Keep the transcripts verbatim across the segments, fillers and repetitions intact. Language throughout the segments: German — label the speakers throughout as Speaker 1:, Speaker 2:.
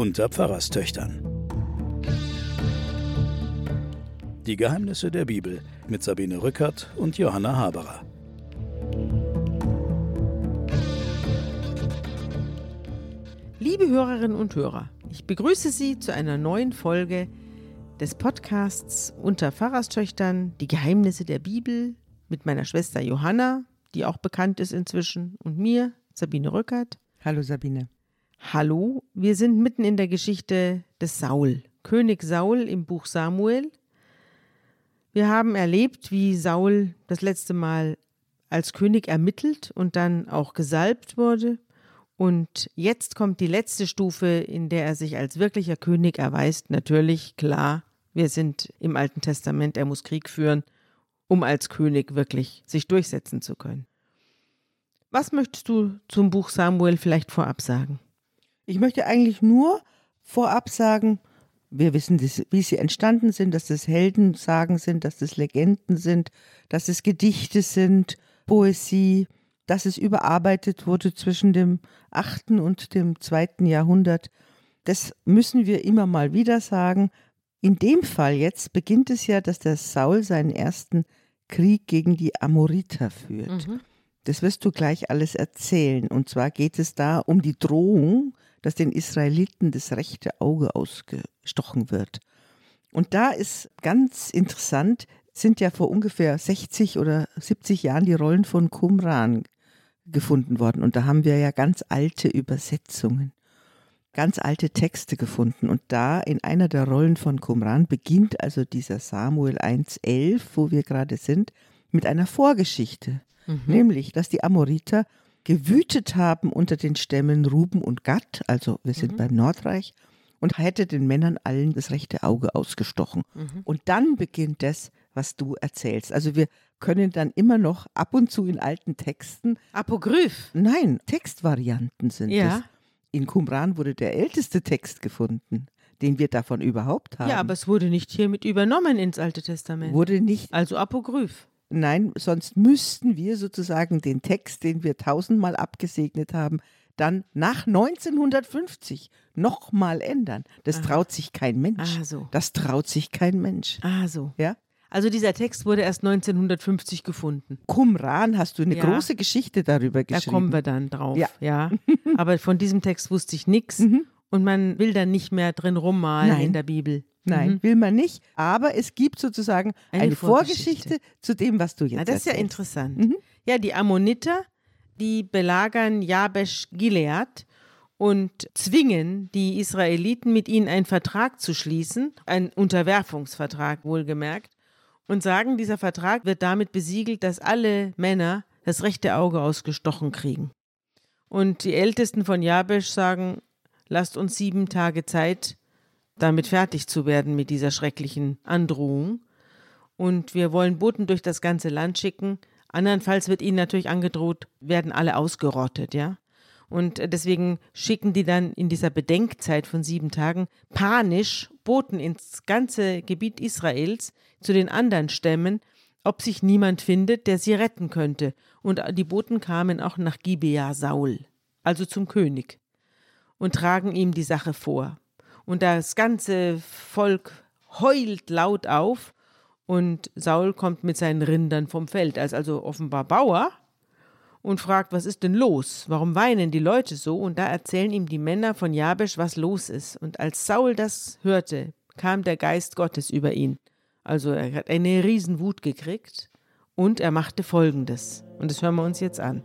Speaker 1: unter Pfarrerstöchtern. Die Geheimnisse der Bibel mit Sabine Rückert und Johanna Haberer.
Speaker 2: Liebe Hörerinnen und Hörer, ich begrüße Sie zu einer neuen Folge des Podcasts unter Pfarrerstöchtern, die Geheimnisse der Bibel, mit meiner Schwester Johanna, die auch bekannt ist inzwischen, und mir, Sabine Rückert.
Speaker 3: Hallo Sabine.
Speaker 2: Hallo, wir sind mitten in der Geschichte des Saul, König Saul im Buch Samuel. Wir haben erlebt, wie Saul das letzte Mal als König ermittelt und dann auch gesalbt wurde. Und jetzt kommt die letzte Stufe, in der er sich als wirklicher König erweist. Natürlich, klar, wir sind im Alten Testament, er muss Krieg führen, um als König wirklich sich durchsetzen zu können. Was möchtest du zum Buch Samuel vielleicht vorab sagen?
Speaker 3: Ich möchte eigentlich nur vorab sagen, wir wissen, wie sie entstanden sind, dass das Heldensagen sind, dass das Legenden sind, dass es Gedichte sind, Poesie, dass es überarbeitet wurde zwischen dem achten und dem zweiten Jahrhundert. Das müssen wir immer mal wieder sagen. In dem Fall jetzt beginnt es ja, dass der Saul seinen ersten Krieg gegen die Amoriter führt. Mhm. Das wirst du gleich alles erzählen. Und zwar geht es da um die Drohung, dass den Israeliten das rechte Auge ausgestochen wird. Und da ist ganz interessant, sind ja vor ungefähr sechzig oder siebzig Jahren die Rollen von Qumran gefunden worden. Und da haben wir ja ganz alte Übersetzungen, ganz alte Texte gefunden. Und da in einer der Rollen von Qumran beginnt also dieser Samuel eins elf, wo wir gerade sind, mit einer Vorgeschichte. Mhm. Nämlich, dass die Amoriter gewütet haben unter den Stämmen Ruben und Gad, also wir sind mhm. beim Nordreich, und hätte den Männern allen das rechte Auge ausgestochen. Mhm. Und dann beginnt das, was du erzählst. Also wir können dann immer noch ab und zu in alten Texten...
Speaker 2: Apokryph?
Speaker 3: Nein, Textvarianten sind
Speaker 2: ja.
Speaker 3: es. In Qumran wurde der älteste Text gefunden, den wir davon überhaupt haben.
Speaker 2: Ja, aber es wurde nicht hiermit übernommen ins Alte Testament.
Speaker 3: Wurde nicht.
Speaker 2: Also Apokryph.
Speaker 3: Nein, sonst müssten wir sozusagen den Text, den wir tausendmal abgesegnet haben, dann nach neunzehnhundertfünfzig nochmal ändern. Das ah. traut sich kein Mensch.
Speaker 2: Ah, so.
Speaker 3: Das traut sich kein Mensch.
Speaker 2: Ah, so.
Speaker 3: Ja?
Speaker 2: Also dieser Text wurde erst neunzehnhundertfünfzig gefunden.
Speaker 3: Qumran, hast du eine
Speaker 2: ja.
Speaker 3: große Geschichte darüber geschrieben.
Speaker 2: Da kommen wir dann drauf.
Speaker 3: Ja.
Speaker 2: ja. Aber von diesem Text wusste ich nichts.
Speaker 3: Mhm.
Speaker 2: Und man will dann nicht mehr drin rummalen
Speaker 3: Nein.
Speaker 2: in der Bibel.
Speaker 3: Nein,
Speaker 2: mhm.
Speaker 3: will man nicht. Aber es gibt sozusagen eine, eine Vorgeschichte. Vorgeschichte zu dem, was du jetzt
Speaker 2: ja, das
Speaker 3: erzählst.
Speaker 2: ist ja interessant.
Speaker 3: Mhm.
Speaker 2: Ja, die Ammoniter, die belagern Jabesh Gilead und zwingen die Israeliten, mit ihnen einen Vertrag zu schließen, einen Unterwerfungsvertrag wohlgemerkt, und sagen, dieser Vertrag wird damit besiegelt, dass alle Männer das rechte Auge ausgestochen kriegen. Und die Ältesten von Jabesh sagen, lasst uns sieben Tage Zeit, damit fertig zu werden mit dieser schrecklichen Androhung. Und wir wollen Boten durch das ganze Land schicken. Andernfalls wird ihnen natürlich angedroht, werden alle ausgerottet, ja. Und deswegen schicken die dann in dieser Bedenkzeit von sieben Tagen panisch Boten ins ganze Gebiet Israels zu den anderen Stämmen, ob sich niemand findet, der sie retten könnte. Und die Boten kamen auch nach Gibea Saul, also zum König, und tragen ihm die Sache vor. Und das ganze Volk heult laut auf und Saul kommt mit seinen Rindern vom Feld, als also offenbar Bauer, und fragt, was ist denn los? Warum weinen die Leute so? Und da erzählen ihm die Männer von Jabesh, was los ist. Und als Saul das hörte, kam der Geist Gottes über ihn. Also er hat eine Riesenwut gekriegt und er machte Folgendes. Und das hören wir uns jetzt an.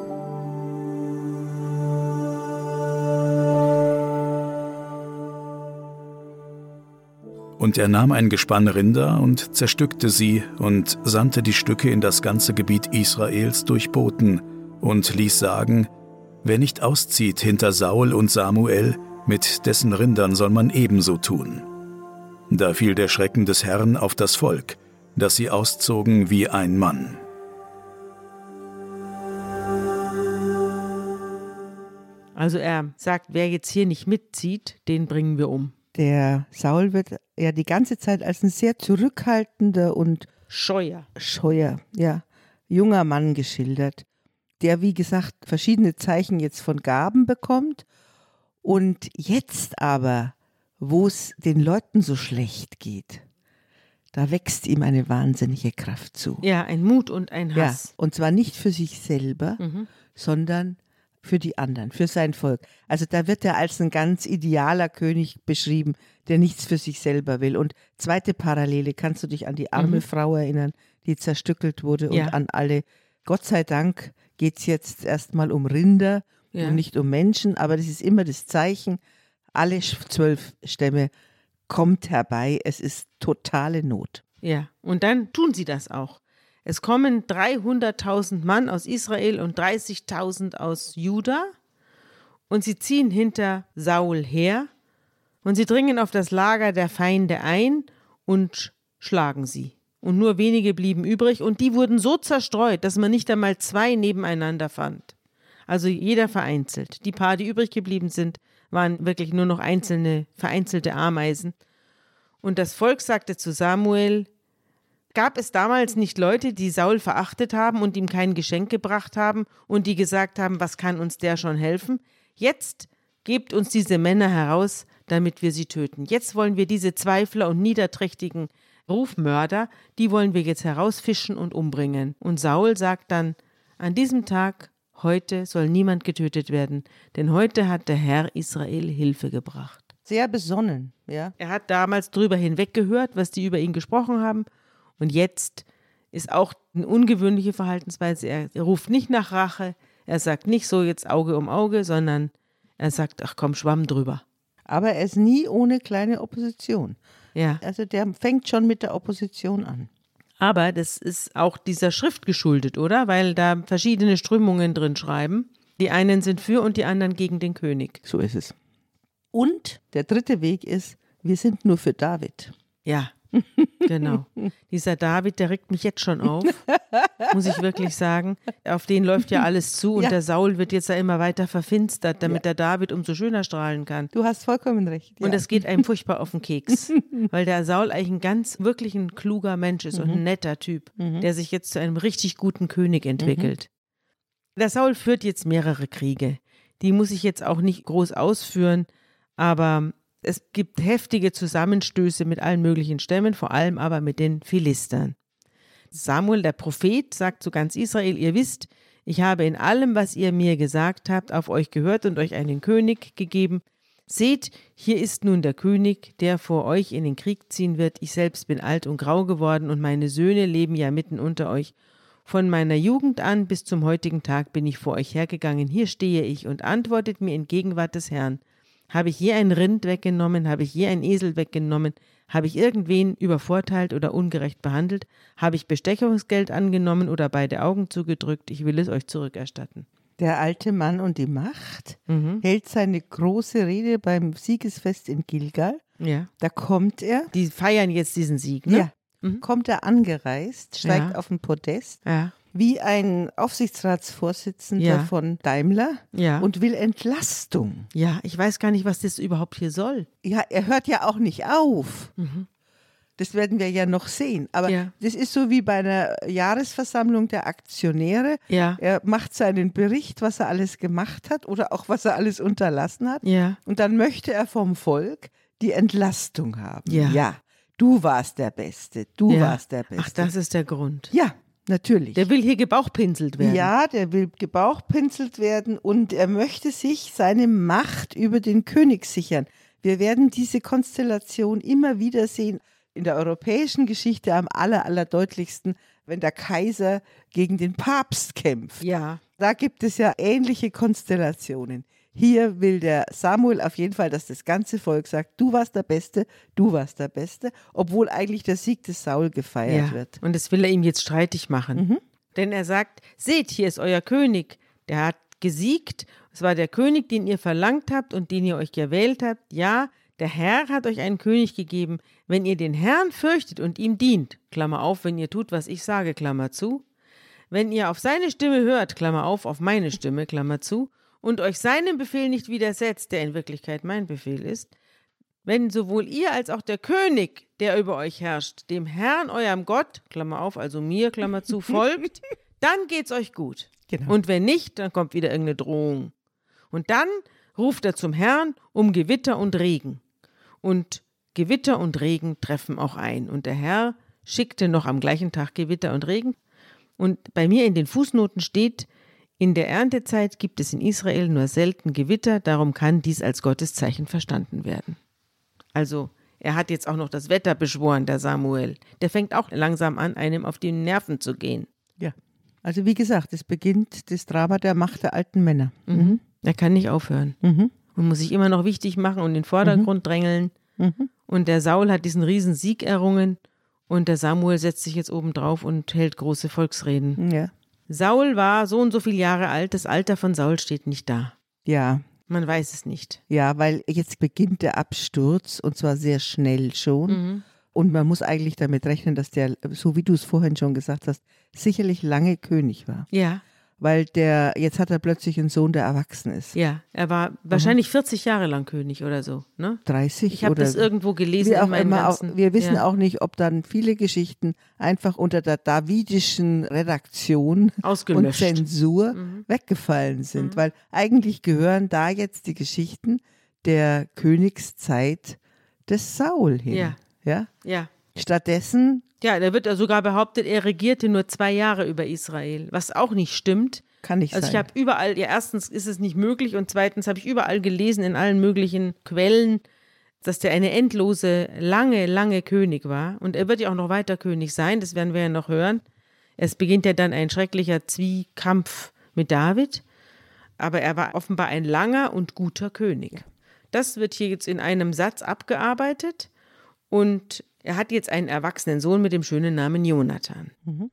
Speaker 1: Und er nahm ein Gespann Rinder und zerstückte sie und sandte die Stücke in das ganze Gebiet Israels durch Boten und ließ sagen, wer nicht auszieht hinter Saul und Samuel, mit dessen Rindern soll man ebenso tun. Da fiel der Schrecken des Herrn auf das Volk, dass sie auszogen wie ein Mann.
Speaker 2: Also er sagt, wer jetzt hier nicht mitzieht, den bringen wir um.
Speaker 3: Der Saul wird ja die ganze Zeit als ein sehr zurückhaltender und
Speaker 2: scheuer,
Speaker 3: scheuer, ja, junger Mann geschildert, der, wie gesagt, verschiedene Zeichen jetzt von Gaben bekommt Und jetzt aber, wo es den Leuten so schlecht geht, da wächst ihm eine wahnsinnige Kraft zu.
Speaker 2: Ja, ein Mut und ein Hass.
Speaker 3: Ja, und zwar nicht für sich selber,
Speaker 2: Mhm.
Speaker 3: sondern für die anderen, für sein Volk. Also da wird er als ein ganz idealer König beschrieben, der nichts für sich selber will. Und zweite Parallele, kannst du dich an die arme
Speaker 2: Mhm.
Speaker 3: Frau erinnern, die zerstückelt wurde und
Speaker 2: Ja.
Speaker 3: an alle. Gott sei Dank geht es jetzt erstmal um Rinder
Speaker 2: Ja.
Speaker 3: und nicht um Menschen, aber das ist immer das Zeichen, alle sch- zwölf Stämme kommt herbei, es ist totale Not.
Speaker 2: Ja, und dann tun sie das auch. Es kommen dreihunderttausend Mann aus Israel und dreißigtausend aus Juda und sie ziehen hinter Saul her und sie dringen auf das Lager der Feinde ein und schlagen sie. Und nur wenige blieben übrig und die wurden so zerstreut, dass man nicht einmal zwei nebeneinander fand. Also jeder vereinzelt. Die paar, die übrig geblieben sind, waren wirklich nur noch einzelne, vereinzelte Ameisen. Und das Volk sagte zu Samuel: Gab es damals nicht Leute, die Saul verachtet haben und ihm kein Geschenk gebracht haben und die gesagt haben, was kann uns der schon helfen? Jetzt gebt uns diese Männer heraus, damit wir sie töten. Jetzt wollen wir diese Zweifler und niederträchtigen Rufmörder, die wollen wir jetzt herausfischen und umbringen. Und Saul sagt dann: An diesem Tag, heute soll niemand getötet werden, denn heute hat der Herr Israel Hilfe gebracht.
Speaker 3: Sehr besonnen, ja.
Speaker 2: Er hat damals drüber hinweggehört, was die über ihn gesprochen haben. Und jetzt ist auch eine ungewöhnliche Verhaltensweise. Er, er ruft nicht nach Rache. Er sagt nicht so jetzt Auge um Auge, sondern er sagt, ach komm, Schwamm drüber.
Speaker 3: Aber er ist nie ohne kleine Opposition.
Speaker 2: Ja.
Speaker 3: Also der fängt schon mit der Opposition an.
Speaker 2: Aber das ist auch dieser Schrift geschuldet, oder? Weil da verschiedene Strömungen drin schreiben. Die einen sind für und die anderen gegen den König.
Speaker 3: So ist es. Und der dritte Weg ist, wir sind nur für David.
Speaker 2: Ja, genau. Dieser David, der regt mich jetzt schon auf, muss ich wirklich sagen. Auf den läuft ja alles zu und
Speaker 3: Ja.
Speaker 2: der Saul wird jetzt ja immer weiter verfinstert, damit der David umso schöner strahlen kann.
Speaker 3: Du hast vollkommen recht. Ja.
Speaker 2: Und das geht einem furchtbar auf den Keks, weil der Saul eigentlich ein ganz, wirklich ein kluger Mensch ist und ein netter Typ, der sich jetzt zu einem richtig guten König entwickelt. Der Saul führt jetzt mehrere Kriege. Die muss ich jetzt auch nicht groß ausführen, aber es gibt heftige Zusammenstöße mit allen möglichen Stämmen, vor allem aber mit den Philistern. Samuel, der Prophet, sagt zu ganz Israel: Ihr wisst, ich habe in allem, was ihr mir gesagt habt, auf euch gehört und euch einen König gegeben. Seht, hier ist nun der König, der vor euch in den Krieg ziehen wird. Ich selbst bin alt und grau geworden und meine Söhne leben ja mitten unter euch. Von meiner Jugend an bis zum heutigen Tag bin ich vor euch hergegangen. Hier stehe ich und antwortet mir in Gegenwart des Herrn. Habe ich je ein Rind weggenommen? Habe ich je einen Esel weggenommen? Habe ich irgendwen übervorteilt oder ungerecht behandelt? Habe ich Bestechungsgeld angenommen oder beide Augen zugedrückt? Ich will es euch zurückerstatten.
Speaker 3: Der alte Mann und die Macht
Speaker 2: Mhm.
Speaker 3: hält seine große Rede beim Siegesfest in Gilgal.
Speaker 2: Ja.
Speaker 3: Da kommt er,
Speaker 2: Die feiern jetzt diesen Sieg, ne?
Speaker 3: ja,
Speaker 2: Mhm.
Speaker 3: kommt er angereist, steigt
Speaker 2: Ja.
Speaker 3: auf den Podest,
Speaker 2: Ja.
Speaker 3: wie ein Aufsichtsratsvorsitzender
Speaker 2: Ja.
Speaker 3: von Daimler
Speaker 2: Ja.
Speaker 3: und will Entlastung.
Speaker 2: Ja, ich weiß gar nicht, was das überhaupt hier soll.
Speaker 3: Ja, er hört ja auch nicht auf.
Speaker 2: Mhm.
Speaker 3: Das werden wir ja noch sehen. Aber
Speaker 2: Ja.
Speaker 3: das ist so wie bei einer Jahresversammlung der Aktionäre.
Speaker 2: Ja.
Speaker 3: Er macht seinen Bericht, was er alles gemacht hat oder auch was er alles unterlassen hat.
Speaker 2: Ja.
Speaker 3: Und dann möchte er vom Volk die Entlastung haben.
Speaker 2: Ja.
Speaker 3: ja du warst der Beste. Du
Speaker 2: Ja.
Speaker 3: warst der Beste.
Speaker 2: Ach, das ist der Grund.
Speaker 3: Ja, natürlich.
Speaker 2: Der will hier gebauchpinselt werden.
Speaker 3: Ja, der will gebauchpinselt werden und er möchte sich seine Macht über den König sichern. Wir werden diese Konstellation immer wieder sehen. In der europäischen Geschichte am aller, allerdeutlichsten, wenn der Kaiser gegen den Papst kämpft.
Speaker 2: Ja.
Speaker 3: Da gibt es ja ähnliche Konstellationen. Hier will der Samuel auf jeden Fall, dass das ganze Volk sagt, du warst der Beste, du warst der Beste, obwohl eigentlich der Sieg des Saul gefeiert
Speaker 2: Ja.
Speaker 3: wird.
Speaker 2: Und das will er ihm jetzt streitig machen.
Speaker 3: Mhm.
Speaker 2: Denn er sagt, seht, hier ist euer König. Der hat gesiegt. Es war der König, den ihr verlangt habt und den ihr euch gewählt habt. Ja, der Herr hat euch einen König gegeben. Wenn ihr den Herrn fürchtet und ihm dient, Klammer auf, wenn ihr tut, was ich sage, Klammer zu, wenn ihr auf seine Stimme hört, Klammer auf, auf meine Stimme, Klammer zu, und euch seinem Befehl nicht widersetzt, der in Wirklichkeit mein Befehl ist, wenn sowohl ihr als auch der König, der über euch herrscht, dem Herrn, eurem Gott, Klammer auf, also mir, Klammer zu, folgt, dann geht's euch gut.
Speaker 3: Genau.
Speaker 2: Und wenn nicht, dann kommt wieder irgendeine Drohung. Und dann ruft er zum Herrn um Gewitter und Regen. Und Gewitter und Regen treffen auch ein. Und der Herr schickte noch am gleichen Tag Gewitter und Regen. Und bei mir in den Fußnoten steht, in der Erntezeit gibt es in Israel nur selten Gewitter, darum kann dies als Gotteszeichen verstanden werden. Also, er hat jetzt auch noch das Wetter beschworen, der Samuel. Der fängt auch langsam an, einem auf die Nerven zu gehen.
Speaker 3: Ja, also wie gesagt, es beginnt das Drama der Macht der alten Männer.
Speaker 2: Mhm. Er kann nicht aufhören
Speaker 3: Mhm.
Speaker 2: und muss sich immer noch wichtig machen und in den Vordergrund mhm. drängeln.
Speaker 3: Mhm.
Speaker 2: Und der Saul hat diesen riesen Sieg errungen und der Samuel setzt sich jetzt oben drauf und hält große Volksreden.
Speaker 3: Ja.
Speaker 2: Saul war so und so viele Jahre alt, das Alter von Saul steht nicht da.
Speaker 3: Ja.
Speaker 2: Man weiß es nicht.
Speaker 3: Ja, weil jetzt beginnt der Absturz und zwar sehr schnell schon.
Speaker 2: Mhm.
Speaker 3: Und man muss eigentlich damit rechnen, dass der, so wie du es vorhin schon gesagt hast, sicherlich lange König war.
Speaker 2: Ja.
Speaker 3: Weil der, jetzt hat er plötzlich einen Sohn, der erwachsen ist.
Speaker 2: Ja, er war wahrscheinlich vierzig Jahre lang König oder so, ne?
Speaker 3: dreißig
Speaker 2: Ich habe
Speaker 3: oder
Speaker 2: das irgendwo gelesen
Speaker 3: wie auch
Speaker 2: in meinem
Speaker 3: immer.
Speaker 2: ganzen...
Speaker 3: Auch, wir wissen
Speaker 2: ja.
Speaker 3: auch nicht, ob dann viele Geschichten einfach unter der davidischen Redaktion
Speaker 2: Ausgelöscht.
Speaker 3: und Zensur
Speaker 2: Mhm.
Speaker 3: weggefallen sind.
Speaker 2: Mhm.
Speaker 3: Weil eigentlich gehören da jetzt die Geschichten der Königszeit des Saul hin.
Speaker 2: Ja.
Speaker 3: Ja?
Speaker 2: Ja.
Speaker 3: Stattdessen
Speaker 2: Ja, da wird sogar behauptet, er regierte nur zwei Jahre über Israel, was auch nicht stimmt.
Speaker 3: kann nicht
Speaker 2: Also
Speaker 3: sein.
Speaker 2: ich habe überall, ja erstens ist es nicht möglich und zweitens habe ich überall gelesen in allen möglichen Quellen, dass der eine endlose, lange, lange König war. Und er wird ja auch noch weiter König sein, das werden wir ja noch hören. Es beginnt ja dann ein schrecklicher Zwiekampf mit David, aber er war offenbar ein langer und guter König. Das wird hier jetzt in einem Satz abgearbeitet und er hat jetzt einen erwachsenen Sohn mit dem schönen Namen Jonathan.
Speaker 3: Mhm.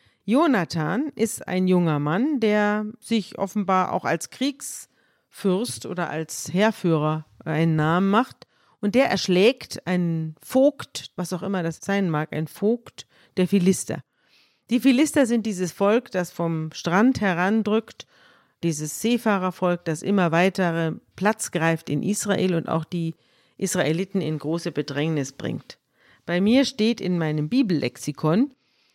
Speaker 2: Jonathan ist ein junger Mann, der sich offenbar auch als Kriegsfürst oder als Heerführer einen Namen macht und der erschlägt einen Vogt, was auch immer das sein mag, ein Vogt der Philister. Die Philister sind dieses Volk, das vom Strand herandrückt, dieses Seefahrervolk, das immer weitere Platz greift in Israel und auch die Israeliten in große Bedrängnis bringt. Bei mir steht in meinem Bibellexikon,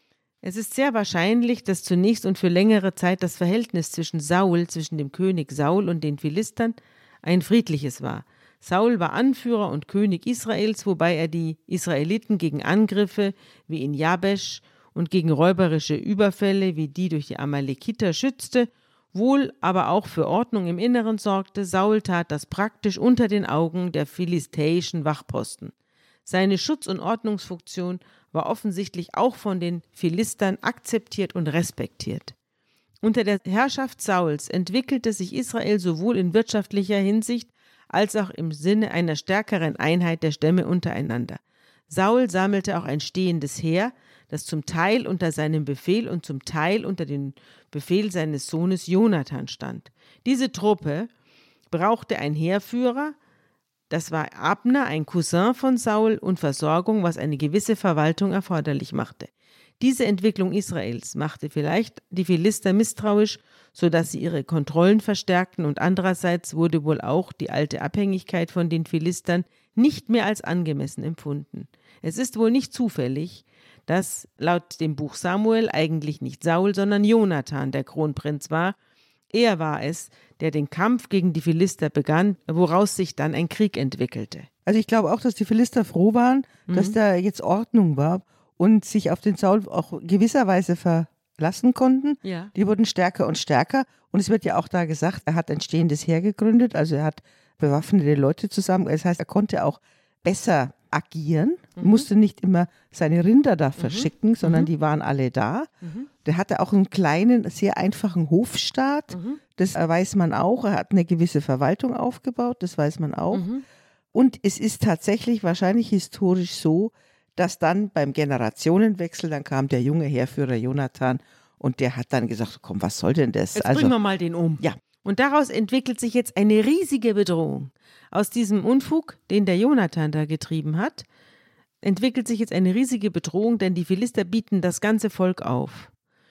Speaker 2: es ist sehr wahrscheinlich, dass zunächst und für längere Zeit das Verhältnis zwischen Saul, zwischen dem König Saul und den Philistern ein friedliches war. Saul war Anführer und König Israels, wobei er die Israeliten gegen Angriffe wie in Jabesch und gegen räuberische Überfälle wie die durch die Amalekiter schützte, wohl aber auch für Ordnung im Inneren sorgte. Saul tat das praktisch unter den Augen der philistäischen Wachposten. Seine Schutz- und Ordnungsfunktion war offensichtlich auch von den Philistern akzeptiert und respektiert. Unter der Herrschaft Sauls entwickelte sich Israel sowohl in wirtschaftlicher Hinsicht als auch im Sinne einer stärkeren Einheit der Stämme untereinander. Saul sammelte auch ein stehendes Heer, das zum Teil unter seinem Befehl und zum Teil unter dem Befehl seines Sohnes Jonathan stand. Diese Truppe brauchte einen Heerführer, das war Abner, ein Cousin von Saul, und Versorgung, was eine gewisse Verwaltung erforderlich machte. Diese Entwicklung Israels machte vielleicht die Philister misstrauisch, sodass sie ihre Kontrollen verstärkten, und andererseits wurde wohl auch die alte Abhängigkeit von den Philistern nicht mehr als angemessen empfunden. Es ist wohl nicht zufällig, dass laut dem Buch Samuel eigentlich nicht Saul, sondern Jonathan der Kronprinz war. Er war es, der den Kampf gegen die Philister begann, woraus sich dann ein Krieg entwickelte.
Speaker 3: Also ich glaube auch, dass die Philister froh waren,
Speaker 2: Mhm.
Speaker 3: dass da jetzt Ordnung war und sich auf den Saul auch gewisserweise verlassen konnten.
Speaker 2: Ja.
Speaker 3: Die wurden stärker und stärker. Und es wird ja auch da gesagt, er hat ein stehendes Heer gegründet, also er hat bewaffnete Leute zusammen. Das heißt, er konnte auch besser agieren,
Speaker 2: Mhm.
Speaker 3: musste nicht immer seine Rinder da verschicken, sondern
Speaker 2: Mhm.
Speaker 3: die waren alle da.
Speaker 2: Mhm.
Speaker 3: Der hatte auch einen kleinen, sehr einfachen Hofstaat.
Speaker 2: Mhm.
Speaker 3: Das weiß man auch. Er hat eine gewisse Verwaltung aufgebaut, das weiß man auch.
Speaker 2: Mhm.
Speaker 3: Und es ist tatsächlich wahrscheinlich historisch so, dass dann beim Generationenwechsel, dann kam der junge Heerführer Jonathan und der hat dann gesagt, komm, was soll denn das?
Speaker 2: Jetzt
Speaker 3: Also,
Speaker 2: bringen wir mal den um.
Speaker 3: ja.
Speaker 2: Und daraus entwickelt sich jetzt eine riesige Bedrohung. Aus diesem Unfug, den der Jonathan da getrieben hat, entwickelt sich jetzt eine riesige Bedrohung, denn die Philister bieten das ganze Volk auf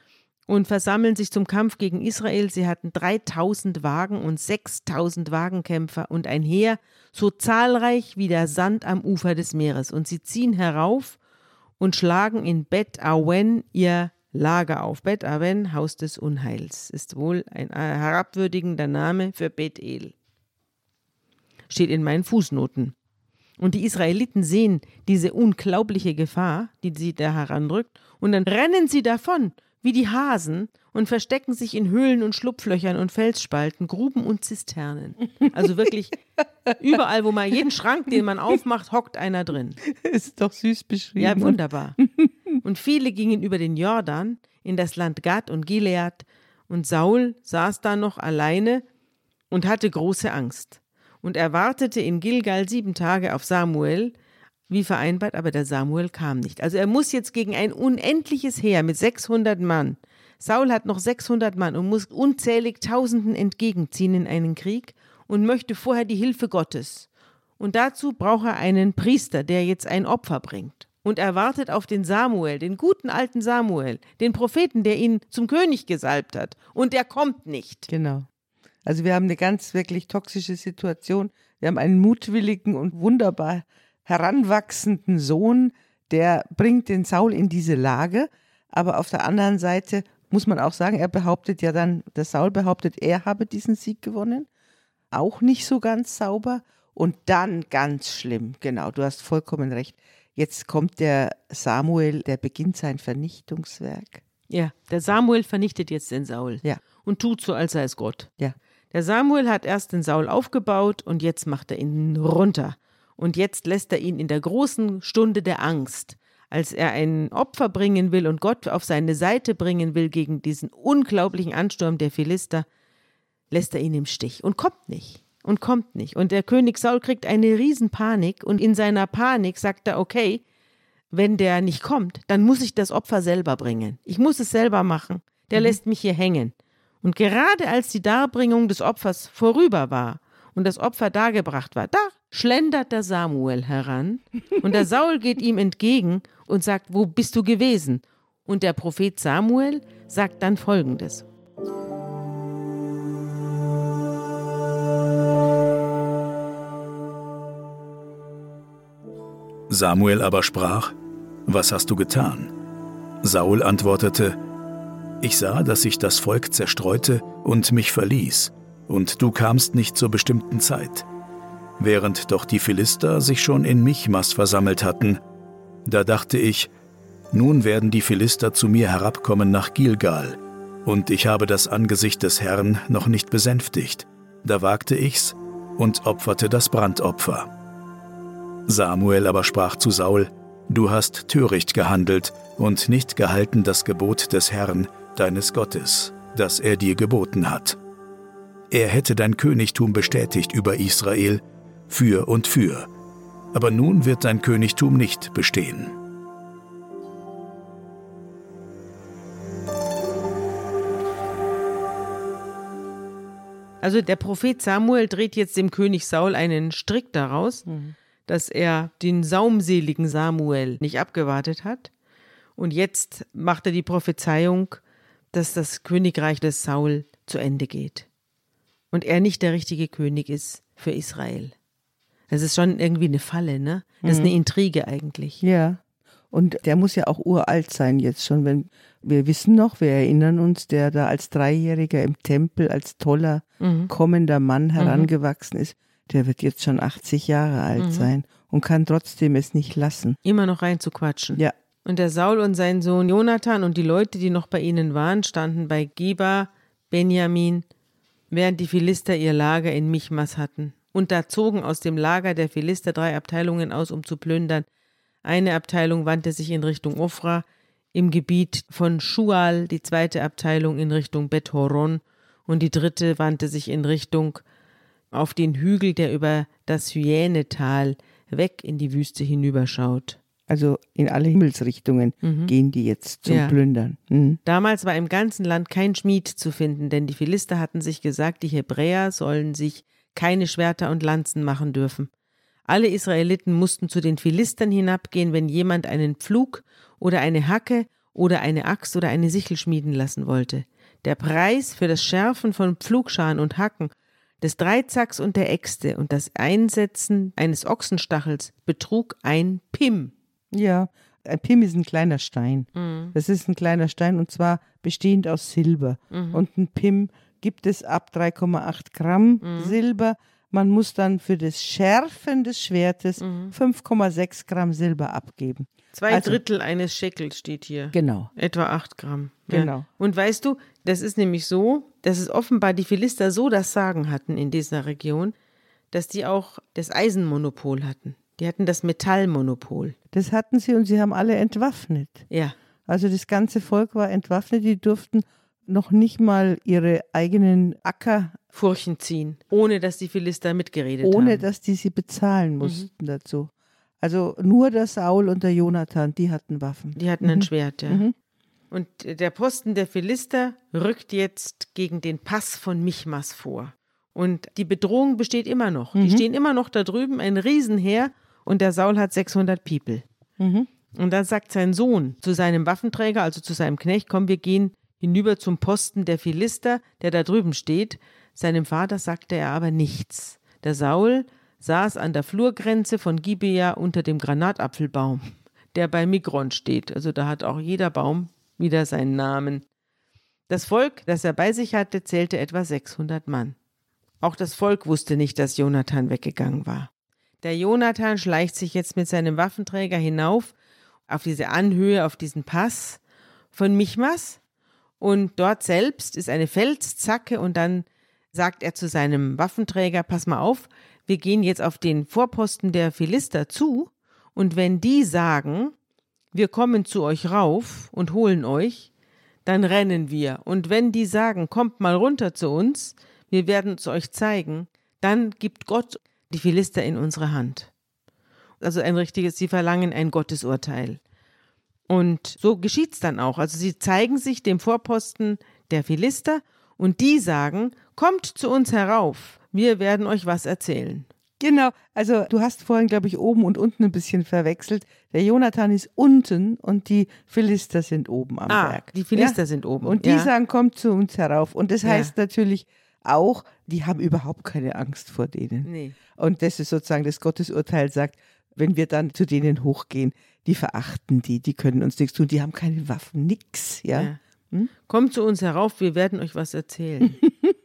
Speaker 2: und versammeln sich zum Kampf gegen Israel. Sie hatten dreitausend Wagen und sechstausend Wagenkämpfer und ein Heer so zahlreich wie der Sand am Ufer des Meeres. Und sie ziehen herauf und schlagen in Bet Awen ihr Lager auf. Bet Awen, Haus des Unheils, ist wohl ein herabwürdigender Name für Bethel. steht in meinen Fußnoten. Und die Israeliten sehen diese unglaubliche Gefahr, die sie da heranrückt, und dann rennen sie davon, wie die Hasen, und verstecken sich in Höhlen und Schlupflöchern und Felsspalten, Gruben und Zisternen. Also wirklich überall, wo man jeden Schrank, den man aufmacht, hockt einer drin.
Speaker 3: Ist doch süß beschrieben.
Speaker 2: Ja, wunderbar. Und viele gingen über den Jordan in das Land Gad und Gilead, und Saul saß da noch alleine und hatte große Angst. Und er wartete in Gilgal sieben Tage auf Samuel, wie vereinbart, aber der Samuel kam nicht. Also er muss jetzt gegen ein unendliches Heer mit sechshundert Mann. Saul hat noch sechshundert Mann und muss unzählig Tausenden entgegenziehen in einen Krieg und möchte vorher die Hilfe Gottes. Und dazu braucht er einen Priester, der jetzt ein Opfer bringt. Und er wartet auf den Samuel, den guten alten Samuel, den Propheten, der ihn zum König gesalbt hat. Und der kommt nicht.
Speaker 3: Genau. Also wir haben eine ganz wirklich toxische Situation. Wir haben einen mutwilligen und wunderbar heranwachsenden Sohn, der bringt den Saul in diese Lage. Aber auf der anderen Seite muss man auch sagen, er behauptet ja dann, der Saul behauptet, er habe diesen Sieg gewonnen. Auch nicht so ganz sauber. Und dann ganz schlimm, genau, du hast vollkommen recht. Jetzt kommt der Samuel, der beginnt sein Vernichtungswerk.
Speaker 2: Ja, der Samuel vernichtet jetzt den Saul.
Speaker 3: Ja.
Speaker 2: Und tut so, als sei es Gott.
Speaker 3: Ja.
Speaker 2: Der Samuel hat erst den Saul aufgebaut und jetzt macht er ihn runter. Und jetzt lässt er ihn in der großen Stunde der Angst, als er ein Opfer bringen will und Gott auf seine Seite bringen will gegen diesen unglaublichen Ansturm der Philister, lässt er ihn im Stich und kommt nicht und kommt nicht. Und der König Saul kriegt eine Riesenpanik und in seiner Panik sagt er, okay, wenn der nicht kommt, dann muss ich das Opfer selber bringen. Ich muss es selber machen. Der mhm. lässt mich hier hängen. Und gerade als die Darbringung des Opfers vorüber war und das Opfer dargebracht war, da schlendert der Samuel heran und der Saul geht ihm entgegen und sagt, wo bist du gewesen? Und der Prophet Samuel sagt dann Folgendes.
Speaker 1: Samuel aber sprach, was hast du getan? Saul antwortete, ich sah, dass sich das Volk zerstreute und mich verließ, und du kamst nicht zur bestimmten Zeit, während doch die Philister sich schon in Michmas versammelt hatten. Da dachte ich, nun werden die Philister zu mir herabkommen nach Gilgal, und ich habe das Angesicht des Herrn noch nicht besänftigt. Da wagte ich's und opferte das Brandopfer. Samuel aber sprach zu Saul, du hast töricht gehandelt und nicht gehalten das Gebot des Herrn, deines Gottes, das er dir geboten hat. Er hätte dein Königtum bestätigt über Israel, für und für. Aber nun wird dein Königtum nicht bestehen.
Speaker 2: Also der Prophet Samuel dreht jetzt dem König Saul einen Strick daraus, mhm. dass er den saumseligen Samuel nicht abgewartet hat. Und jetzt macht er die Prophezeiung, dass das Königreich des Saul zu Ende geht. Und er nicht der richtige König ist für Israel. Das ist schon irgendwie eine Falle, ne? Das ist eine Intrige eigentlich.
Speaker 3: Ja, und der muss ja auch uralt sein jetzt schon. Wenn wir wissen noch, wir erinnern uns, der da als Dreijähriger im Tempel als toller, mhm. kommender Mann herangewachsen ist, der wird jetzt schon achtzig Jahre alt mhm. sein und kann trotzdem es nicht lassen.
Speaker 2: Immer noch reinzuquatschen.
Speaker 3: Ja.
Speaker 2: Und der Saul und sein Sohn Jonathan und die Leute, die noch bei ihnen waren, standen bei Geba, Benjamin, während die Philister ihr Lager in Michmas hatten. Und da zogen aus dem Lager der Philister drei Abteilungen aus, um zu plündern. Eine Abteilung wandte sich in Richtung Ofra im Gebiet von Schual, die zweite Abteilung in Richtung Bet-Horon und die dritte wandte sich in Richtung auf den Hügel, der über das Hyänetal weg in die Wüste hinüberschaut.
Speaker 3: Also in alle Himmelsrichtungen mhm. gehen die jetzt zum
Speaker 2: ja.
Speaker 3: Plündern. Mhm.
Speaker 2: Damals war im ganzen Land kein Schmied zu finden, denn die Philister hatten sich gesagt, die Hebräer sollen sich keine Schwerter und Lanzen machen dürfen. Alle Israeliten mussten zu den Philistern hinabgehen, wenn jemand einen Pflug oder eine Hacke oder eine Axt oder eine Sichel schmieden lassen wollte. Der Preis für das Schärfen von Pflugscharen und Hacken, des Dreizacks und der Äxte und das Einsetzen eines Ochsenstachels betrug ein Pim.
Speaker 3: Ja, ein Pim ist ein kleiner Stein. Mhm. Das ist ein kleiner Stein und zwar bestehend aus Silber. Mhm. Und ein Pim gibt es ab drei Komma acht Gramm mhm. Silber. Man muss dann für das Schärfen des Schwertes
Speaker 2: Mhm.
Speaker 3: fünf Komma sechs Gramm Silber abgeben.
Speaker 2: Zwei
Speaker 3: Also-
Speaker 2: Drittel eines Schekels steht hier.
Speaker 3: Genau.
Speaker 2: Etwa acht Gramm. Ja.
Speaker 3: Genau.
Speaker 2: Und weißt du, das ist nämlich so, dass es offenbar die Philister so das Sagen hatten in dieser Region, dass die auch das Eisenmonopol hatten. Die hatten das Metallmonopol.
Speaker 3: Das hatten sie und sie haben alle entwaffnet.
Speaker 2: Ja.
Speaker 3: Also das ganze Volk war entwaffnet, die durften noch nicht mal ihre eigenen Acker,
Speaker 2: Furchen ziehen, ohne dass die Philister mitgeredet
Speaker 3: ohne
Speaker 2: haben.
Speaker 3: dass die sie bezahlen mussten dazu. Also nur der Saul und der Jonathan, die hatten Waffen.
Speaker 2: Die hatten ein Schwert, ja. Und der Posten der Philister rückt jetzt gegen den Pass von Michmas vor. Und die Bedrohung besteht immer noch. Die stehen immer noch da drüben, ein Riesenheer, und der Saul hat sechshundert People.
Speaker 3: Mhm.
Speaker 2: Und dann sagt sein Sohn zu seinem Waffenträger, also zu seinem Knecht, komm, wir gehen hinüber zum Posten der Philister, der da drüben steht. Seinem Vater sagte er aber nichts. Der Saul saß an der Flurgrenze von Gibea unter dem Granatapfelbaum, der bei Migron steht. Also da hat auch jeder Baum wieder seinen Namen. Das Volk, das er bei sich hatte, zählte etwa sechshundert Mann. Auch das Volk wusste nicht, dass Jonathan weggegangen war. Der Jonathan schleicht sich jetzt mit seinem Waffenträger hinauf auf diese Anhöhe, auf diesen Pass von Michmas. Und dort selbst ist eine Felszacke und dann sagt er zu seinem Waffenträger, pass mal auf, wir gehen jetzt auf den Vorposten der Philister zu und wenn die sagen, wir kommen zu euch rauf und holen euch, dann rennen wir. Und wenn die sagen, kommt mal runter zu uns, wir werden es euch zeigen, dann gibt Gott die Philister in unsere Hand. Also ein richtiges, sie verlangen ein Gottesurteil. Und so geschieht es dann auch. Also sie zeigen sich dem Vorposten der Philister und die sagen, kommt zu uns herauf, wir werden euch was erzählen.
Speaker 3: Genau, also du hast vorhin, glaube ich, oben und unten ein bisschen verwechselt. Der Jonathan ist unten und die Philister sind oben am
Speaker 2: Ah,
Speaker 3: Berg.
Speaker 2: die Philister
Speaker 3: Ja?
Speaker 2: sind oben.
Speaker 3: Und die
Speaker 2: ja.
Speaker 3: sagen, kommt zu uns herauf. Und das
Speaker 2: Ja.
Speaker 3: heißt natürlich auch, die haben überhaupt keine Angst vor denen.
Speaker 2: Nee.
Speaker 3: Und das ist sozusagen das Gottesurteil sagt, wenn wir dann zu denen hochgehen, die verachten die, die können uns nichts tun, die haben keine Waffen, nix. Ja?
Speaker 2: Ja. Kommt zu uns herauf, wir werden euch was erzählen.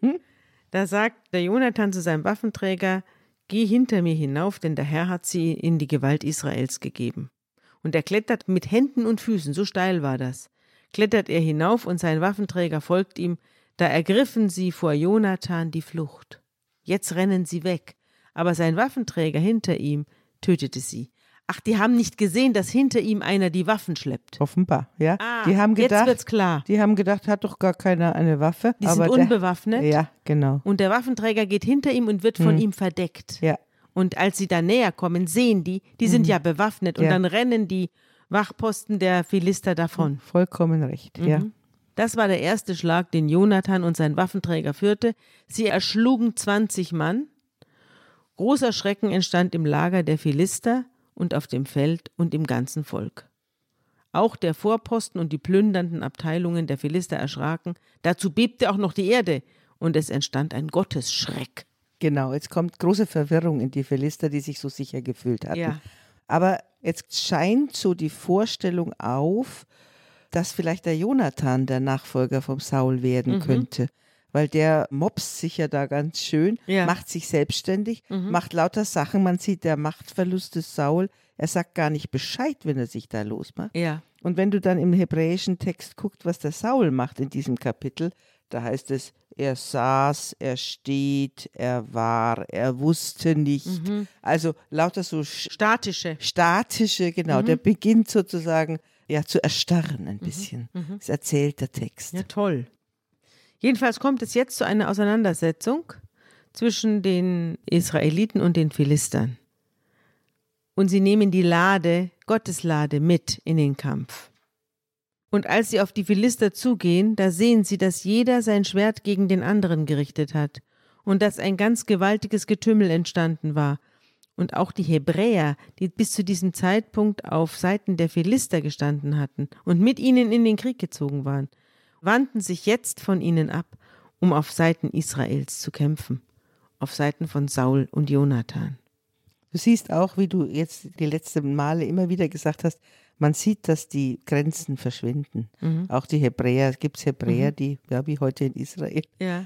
Speaker 2: Da sagt der Jonathan zu seinem Waffenträger, geh hinter mir hinauf, denn der Herr hat sie in die Gewalt Israels gegeben. Und er klettert mit Händen und Füßen, so steil war das, klettert er hinauf und sein Waffenträger folgt ihm, da ergriffen sie vor Jonathan die Flucht. Jetzt rennen sie weg, aber sein Waffenträger hinter ihm tötete sie. Ach, die haben nicht gesehen, dass hinter ihm einer die Waffen schleppt.
Speaker 3: Offenbar, ja.
Speaker 2: Ah,
Speaker 3: die haben
Speaker 2: jetzt
Speaker 3: gedacht,
Speaker 2: wird's klar.
Speaker 3: Die haben gedacht, hat doch gar keiner eine Waffe.
Speaker 2: Die
Speaker 3: aber
Speaker 2: sind
Speaker 3: der,
Speaker 2: unbewaffnet.
Speaker 3: Ja, genau.
Speaker 2: Und der Waffenträger geht hinter ihm und wird von ihm verdeckt.
Speaker 3: Ja.
Speaker 2: Und als sie da näher kommen, sehen die, die sind ja bewaffnet. Und
Speaker 3: Ja.
Speaker 2: dann rennen die Wachposten der Philister davon.
Speaker 3: Vollkommen recht, ja.
Speaker 2: Das war der erste Schlag, den Jonathan und sein Waffenträger führte. Sie erschlugen zwanzig Mann. Großer Schrecken entstand im Lager der Philister und auf dem Feld und im ganzen Volk. Auch der Vorposten und die plündernden Abteilungen der Philister erschraken. Dazu bebte auch noch die Erde und es entstand ein Gottesschreck.
Speaker 3: Genau, jetzt kommt große Verwirrung in die Philister, die sich so sicher gefühlt hatten.
Speaker 2: Ja.
Speaker 3: Aber jetzt scheint so die Vorstellung auf, dass vielleicht der Jonathan der Nachfolger vom Saul werden
Speaker 2: Mhm.
Speaker 3: könnte. Weil der mobst sich ja da ganz schön,
Speaker 2: Ja.
Speaker 3: macht sich selbstständig,
Speaker 2: Mhm.
Speaker 3: macht lauter Sachen. Man sieht der Machtverlust des Saul. Er sagt gar nicht Bescheid, wenn er sich da losmacht.
Speaker 2: Ja.
Speaker 3: Und wenn du dann im hebräischen Text guckst, was der Saul macht in diesem Kapitel, da heißt es, er saß, er steht, er war, er wusste nicht. Also lauter so sch-
Speaker 2: Statische.
Speaker 3: statische, genau, der beginnt sozusagen ja zu erstarren ein bisschen. Das erzählt der Text.
Speaker 2: Ja, toll. Jedenfalls kommt es jetzt zu einer Auseinandersetzung zwischen den Israeliten und den Philistern. Und sie nehmen die Lade, Gottes Lade, mit in den Kampf. Und als sie auf die Philister zugehen, da sehen sie, dass jeder sein Schwert gegen den anderen gerichtet hat und dass ein ganz gewaltiges Getümmel entstanden war. Und auch die Hebräer, die bis zu diesem Zeitpunkt auf Seiten der Philister gestanden hatten und mit ihnen in den Krieg gezogen waren, wandten sich jetzt von ihnen ab, um auf Seiten Israels zu kämpfen, auf Seiten von Saul und Jonathan.
Speaker 3: Du siehst auch, wie du jetzt die letzten Male immer wieder gesagt hast, man sieht, dass die Grenzen verschwinden.
Speaker 2: Mhm.
Speaker 3: Auch die Hebräer, es gibt Hebräer,
Speaker 2: Mhm.
Speaker 3: die, ja, wie heute in Israel,
Speaker 2: Ja,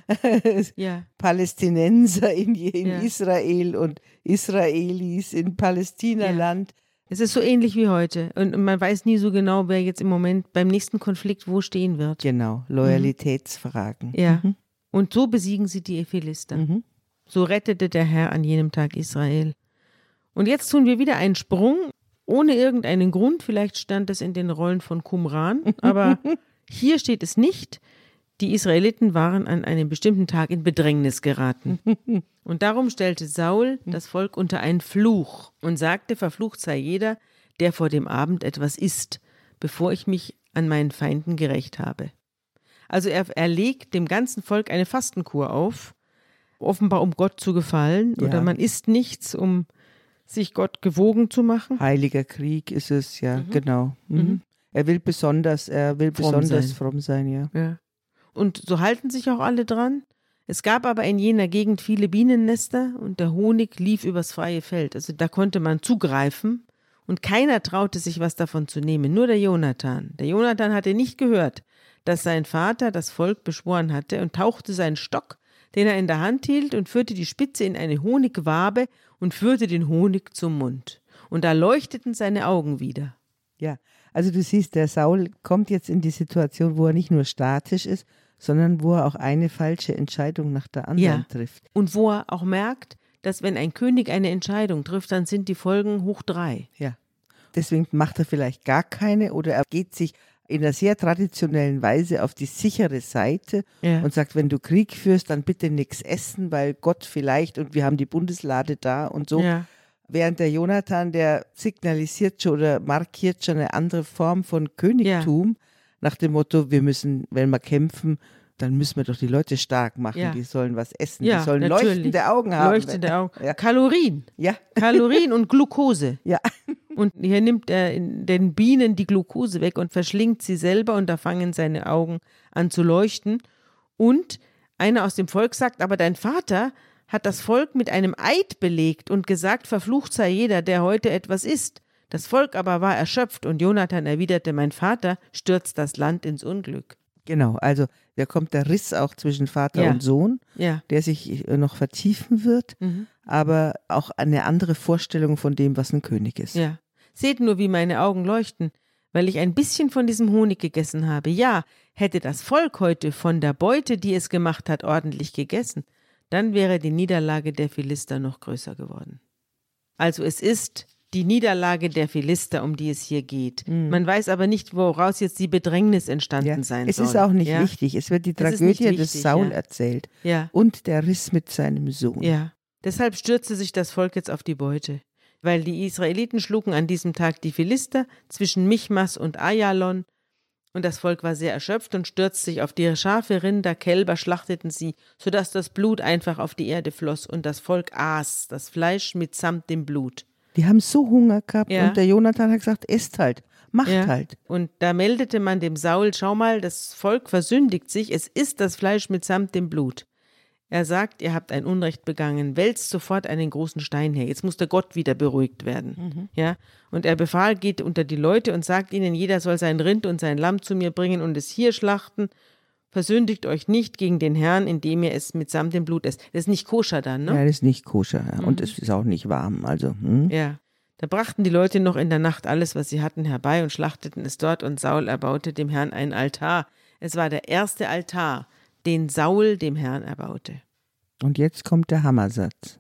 Speaker 2: ja,
Speaker 3: Palästinenser in, in
Speaker 2: Ja.
Speaker 3: Israel und Israelis in Palästinaland.
Speaker 2: es ist so ähnlich wie heute. Und man weiß nie so genau, wer jetzt im Moment beim nächsten Konflikt wo stehen wird.
Speaker 3: Genau, Loyalitätsfragen.
Speaker 2: Ja.
Speaker 3: Mhm.
Speaker 2: Und so besiegen sie die Philister.
Speaker 3: Mhm.
Speaker 2: So rettete der Herr an jenem Tag Israel. Und jetzt tun wir wieder einen Sprung, ohne irgendeinen Grund. Vielleicht stand es in den Rollen von Qumran, aber hier steht es nicht. Die Israeliten waren an einem bestimmten Tag in Bedrängnis geraten. Und darum stellte Saul das Volk unter einen Fluch und sagte, verflucht sei jeder, der vor dem Abend etwas isst, bevor ich mich an meinen Feinden gerächt habe. Also er, er legt dem ganzen Volk eine Fastenkur auf, offenbar um Gott zu gefallen,
Speaker 3: Ja.
Speaker 2: oder man isst nichts, um sich Gott gewogen zu machen.
Speaker 3: Heiliger Krieg ist es, ja,
Speaker 2: Mhm.
Speaker 3: genau. Mhm.
Speaker 2: Mhm.
Speaker 3: Er will besonders, er will
Speaker 2: Fromm
Speaker 3: besonders
Speaker 2: sein.
Speaker 3: fromm sein, ja.
Speaker 2: Ja. Und so halten sich auch alle dran. Es gab aber in jener Gegend viele Bienennester und der Honig lief übers freie Feld. Also da konnte man zugreifen und keiner traute sich was davon zu nehmen, nur der Jonathan. Der Jonathan hatte nicht gehört, dass sein Vater das Volk beschworen hatte und tauchte seinen Stock, den er in der Hand hielt, und führte die Spitze in eine Honigwabe und führte den Honig zum Mund. Und da leuchteten seine Augen wieder.
Speaker 3: Ja, also du siehst, der Saul kommt jetzt in die Situation, wo er nicht nur statisch ist, sondern wo er auch eine falsche Entscheidung nach der anderen
Speaker 2: Ja.
Speaker 3: trifft.
Speaker 2: Und wo er auch merkt, dass wenn ein König eine Entscheidung trifft, dann sind die Folgen hoch drei.
Speaker 3: Ja. Deswegen macht er vielleicht gar keine oder er geht sich in einer sehr traditionellen Weise auf die sichere Seite
Speaker 2: Ja.
Speaker 3: und sagt, wenn du Krieg führst, dann bitte nichts essen, weil Gott vielleicht und wir haben die Bundeslade da und so.
Speaker 2: Ja.
Speaker 3: Während der Jonathan, der signalisiert schon oder markiert schon eine andere Form von Königtum, nach dem Motto, wir müssen, wenn wir kämpfen, dann müssen wir doch die Leute stark machen,
Speaker 2: Ja.
Speaker 3: die sollen was essen,
Speaker 2: Ja,
Speaker 3: die sollen
Speaker 2: natürlich.
Speaker 3: leuchtende Augen haben.
Speaker 2: Leuchtende Augen.
Speaker 3: Ja.
Speaker 2: Kalorien.
Speaker 3: Ja,
Speaker 2: Kalorien und Glucose.
Speaker 3: ja.
Speaker 2: Und hier nimmt er in den Bienen die Glucose weg und verschlingt sie selber und da fangen seine Augen an zu leuchten. Und einer aus dem Volk sagt, aber dein Vater hat das Volk mit einem Eid belegt und gesagt, verflucht sei jeder, der heute etwas isst. Das Volk aber war erschöpft und Jonathan erwiderte, mein Vater stürzt das Land ins Unglück.
Speaker 3: Genau, also da kommt der Riss auch zwischen Vater
Speaker 2: Ja.
Speaker 3: und Sohn,
Speaker 2: Ja.
Speaker 3: der sich noch vertiefen wird,
Speaker 2: Mhm.
Speaker 3: aber auch eine andere Vorstellung von dem, was ein König ist.
Speaker 2: Ja. Seht nur, wie meine Augen leuchten, weil ich ein bisschen von diesem Honig gegessen habe. Ja, hätte das Volk heute von der Beute, die es gemacht hat, ordentlich gegessen, dann wäre die Niederlage der Philister noch größer geworden. Also es ist die Niederlage der Philister, um die es hier geht. Man weiß aber nicht, woraus jetzt die Bedrängnis entstanden
Speaker 3: Ja.
Speaker 2: sein
Speaker 3: Es
Speaker 2: soll.
Speaker 3: ist auch nicht
Speaker 2: ja?
Speaker 3: wichtig, es wird die
Speaker 2: Es ist nicht
Speaker 3: Tragödie
Speaker 2: wichtig,
Speaker 3: des Saul
Speaker 2: ja.
Speaker 3: erzählt
Speaker 2: Ja,
Speaker 3: und der Riss mit seinem Sohn.
Speaker 2: ja. Deshalb stürzte sich das Volk jetzt auf die Beute. Weil die Israeliten schlugen an diesem Tag die Philister zwischen Michmas und Ajalon. Und das Volk war sehr erschöpft und stürzte sich auf die Schafe, Rinder, Kälber, schlachteten sie, sodass das Blut einfach auf die Erde floss. Und das Volk aß das Fleisch mitsamt dem Blut.
Speaker 3: Die haben so Hunger gehabt
Speaker 2: Ja.
Speaker 3: und der Jonathan hat gesagt, esst halt, macht
Speaker 2: Ja.
Speaker 3: halt.
Speaker 2: Und da meldete man dem Saul, schau mal, das Volk versündigt sich, es isst das Fleisch mitsamt dem Blut. Er sagt, ihr habt ein Unrecht begangen, wälzt sofort einen großen Stein her. Jetzt muss der Gott wieder beruhigt werden.
Speaker 3: Mhm.
Speaker 2: Ja? Und er befahl, geht unter die Leute und sagt ihnen, jeder soll sein Rind und sein Lamm zu mir bringen und es hier schlachten. Versündigt euch nicht gegen den Herrn, indem ihr es mitsamt dem Blut esst. Das ist nicht koscher dann, ne?
Speaker 3: Ja, das ist nicht koscher ja. und es ist auch nicht warm. Also, hm?
Speaker 2: Ja. Da brachten die Leute noch in der Nacht alles, was sie hatten, herbei und schlachteten es dort und Saul erbaute dem Herrn einen Altar. Es war der erste Altar, den Saul dem Herrn erbaute.
Speaker 3: Und jetzt kommt der Hammersatz.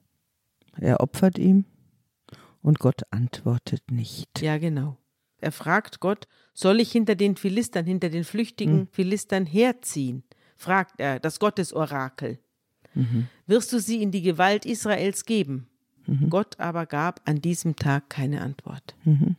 Speaker 3: Er opfert ihm und Gott antwortet nicht.
Speaker 2: Ja, genau. Er fragt Gott, soll ich hinter den Philistern, hinter den flüchtigen
Speaker 3: Mhm.
Speaker 2: Philistern herziehen? Fragt er, das Gottesorakel.
Speaker 3: Mhm.
Speaker 2: Wirst du sie in die Gewalt Israels geben?
Speaker 3: Mhm.
Speaker 2: Gott aber gab an diesem Tag keine Antwort.
Speaker 3: Mhm.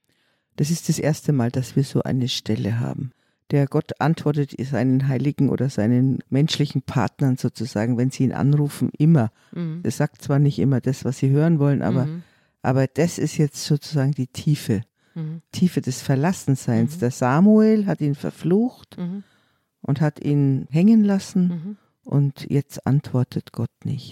Speaker 3: Das ist das erste Mal, dass wir so eine Stelle haben. Der Gott antwortet seinen Heiligen oder seinen menschlichen Partnern sozusagen, wenn sie ihn anrufen, immer.
Speaker 2: Mhm.
Speaker 3: Er sagt zwar nicht immer das, was sie hören wollen, aber,
Speaker 2: Mhm.
Speaker 3: aber das ist jetzt sozusagen die Tiefe.
Speaker 2: Mhm.
Speaker 3: Tiefe des Verlassenseins.
Speaker 2: Mhm.
Speaker 3: Der Samuel hat ihn verflucht
Speaker 2: Mhm.
Speaker 3: und hat ihn hängen lassen
Speaker 2: Mhm.
Speaker 3: und jetzt antwortet Gott nicht.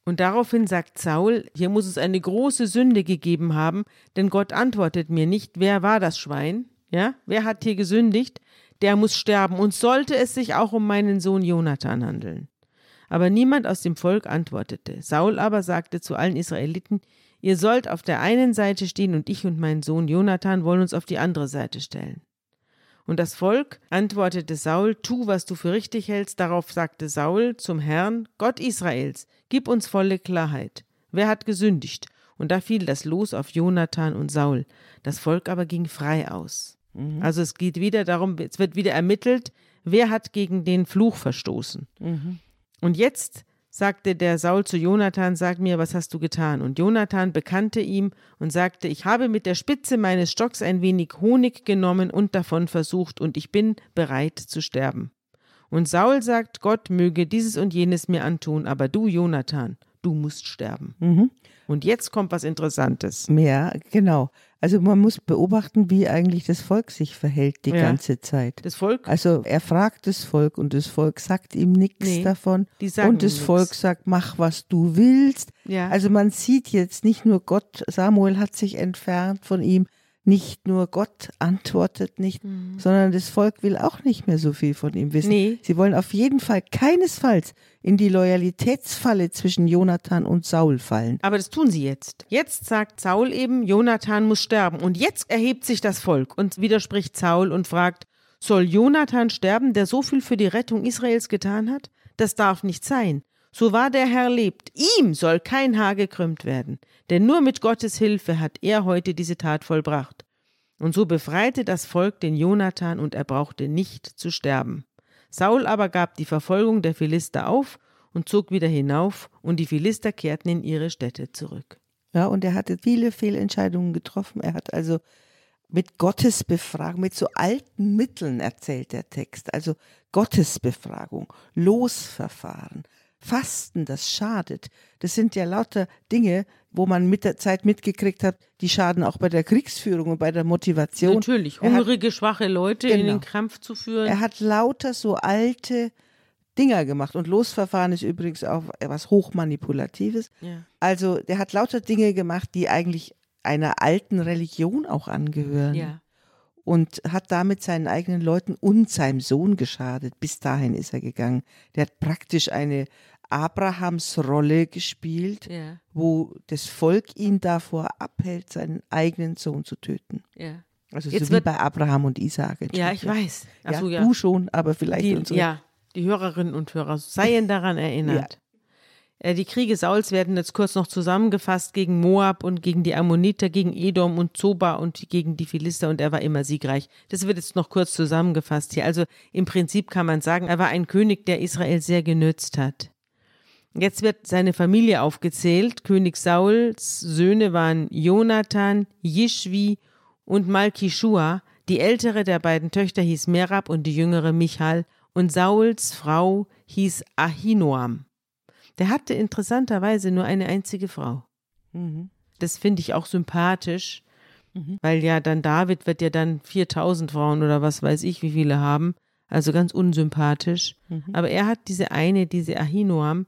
Speaker 2: Und daraufhin sagt Saul, hier muss es eine große Sünde gegeben haben, denn Gott antwortet mir nicht, wer war das Schwein? Ja, wer hat hier gesündigt? Der muss sterben. Und sollte es sich auch um meinen Sohn Jonathan handeln? Aber niemand aus dem Volk antwortete. Saul aber sagte zu allen Israeliten, ihr sollt auf der einen Seite stehen und ich und mein Sohn Jonathan wollen uns auf die andere Seite stellen. Und das Volk antwortete Saul, tu, was du für richtig hältst. Darauf sagte Saul zum Herrn, Gott Israels, gib uns volle Klarheit. Wer hat gesündigt? Und da fiel das Los auf Jonathan und Saul. Das Volk aber ging frei aus. Mhm. Also es geht wieder darum, es wird wieder ermittelt, wer hat gegen den Fluch verstoßen. Mhm. Und jetzt sagte der Saul zu Jonathan, sag mir, was hast du getan? Und Jonathan bekannte ihm und sagte, ich habe mit der Spitze meines Stocks ein wenig Honig genommen und davon versucht und ich bin bereit zu sterben. Und Saul sagt, Gott möge dieses und jenes mir antun, aber du, Jonathan, du musst sterben. Mhm. Und jetzt kommt was Interessantes.
Speaker 3: Ja, genau. Also man muss beobachten, wie eigentlich das Volk sich verhält die ja. ganze Zeit.
Speaker 2: Das Volk?
Speaker 3: Also er fragt das Volk und das Volk sagt ihm nichts nee, davon.
Speaker 2: Die sagen
Speaker 3: und das
Speaker 2: nix.
Speaker 3: Volk sagt, mach, was du willst.
Speaker 2: Ja.
Speaker 3: Also man sieht jetzt nicht nur Gott, Samuel hat sich entfernt von ihm, nicht nur Gott antwortet nicht, mhm. sondern das Volk will auch nicht mehr so viel von ihm wissen.
Speaker 2: Nee.
Speaker 3: Sie wollen auf jeden Fall keinesfalls in die Loyalitätsfalle zwischen Jonathan und Saul fallen.
Speaker 2: Aber das tun sie jetzt. Jetzt sagt Saul eben, Jonathan muss sterben. Und jetzt erhebt sich das Volk und widerspricht Saul und fragt, soll Jonathan sterben, der so viel für die Rettung Israels getan hat? Das darf nicht sein. So wahr der Herr lebt, ihm soll kein Haar gekrümmt werden, denn nur mit Gottes Hilfe hat er heute diese Tat vollbracht. Und so befreite das Volk den Jonathan und er brauchte nicht zu sterben. Saul aber gab die Verfolgung der Philister auf und zog wieder hinauf und die Philister kehrten in ihre Städte zurück.
Speaker 3: Ja, und er hatte viele Fehlentscheidungen getroffen. Er hat also mit Gottesbefragung, mit so alten Mitteln erzählt der Text, also Gottesbefragung, Losverfahren, Fasten, das schadet. Das sind ja lauter Dinge, wo man mit der Zeit mitgekriegt hat, die schaden auch bei der Kriegsführung und bei der Motivation.
Speaker 2: Natürlich, hungrige, hat, schwache Leute genau, in den Kampf zu führen.
Speaker 3: Er hat lauter so alte Dinger gemacht. Und Losverfahren ist übrigens auch etwas Hochmanipulatives.
Speaker 2: Ja.
Speaker 3: Also der hat lauter Dinge gemacht, die eigentlich einer alten Religion auch angehören.
Speaker 2: Ja.
Speaker 3: Und hat damit seinen eigenen Leuten und seinem Sohn geschadet. Bis dahin ist er gegangen. Der hat praktisch eine Abrahams Rolle gespielt,
Speaker 2: ja.
Speaker 3: wo das Volk ihn davor abhält, seinen eigenen Sohn zu töten.
Speaker 2: Ja.
Speaker 3: Also
Speaker 2: Jetzt
Speaker 3: so wie bei Abraham und Isaak.
Speaker 2: Ja, ich weiß. Ach so,
Speaker 3: ja,
Speaker 2: ja.
Speaker 3: Du schon, aber vielleicht
Speaker 2: die,
Speaker 3: unsere.
Speaker 2: Ja, die Hörerinnen und Hörer seien daran erinnert. Ja. Die Kriege Sauls werden jetzt kurz noch zusammengefasst gegen Moab und gegen die Ammoniter, gegen Edom und Zoba und gegen die Philister und er war immer siegreich. Das wird jetzt noch kurz zusammengefasst hier. Also im Prinzip kann man sagen, er war ein König, der Israel sehr genützt hat. Jetzt wird seine Familie aufgezählt. König Sauls Söhne waren Jonathan, Jischvi und Malkishua. Die ältere der beiden Töchter hieß Merab und die jüngere Michal und Sauls Frau hieß Ahinoam. Der hatte interessanterweise nur eine einzige Frau.
Speaker 3: Mhm.
Speaker 2: Das finde ich auch sympathisch,
Speaker 3: mhm.
Speaker 2: weil ja dann David wird ja dann viertausend Frauen oder was weiß ich, wie viele haben. Also ganz unsympathisch.
Speaker 3: Mhm.
Speaker 2: Aber er hat diese eine, diese Ahinoam,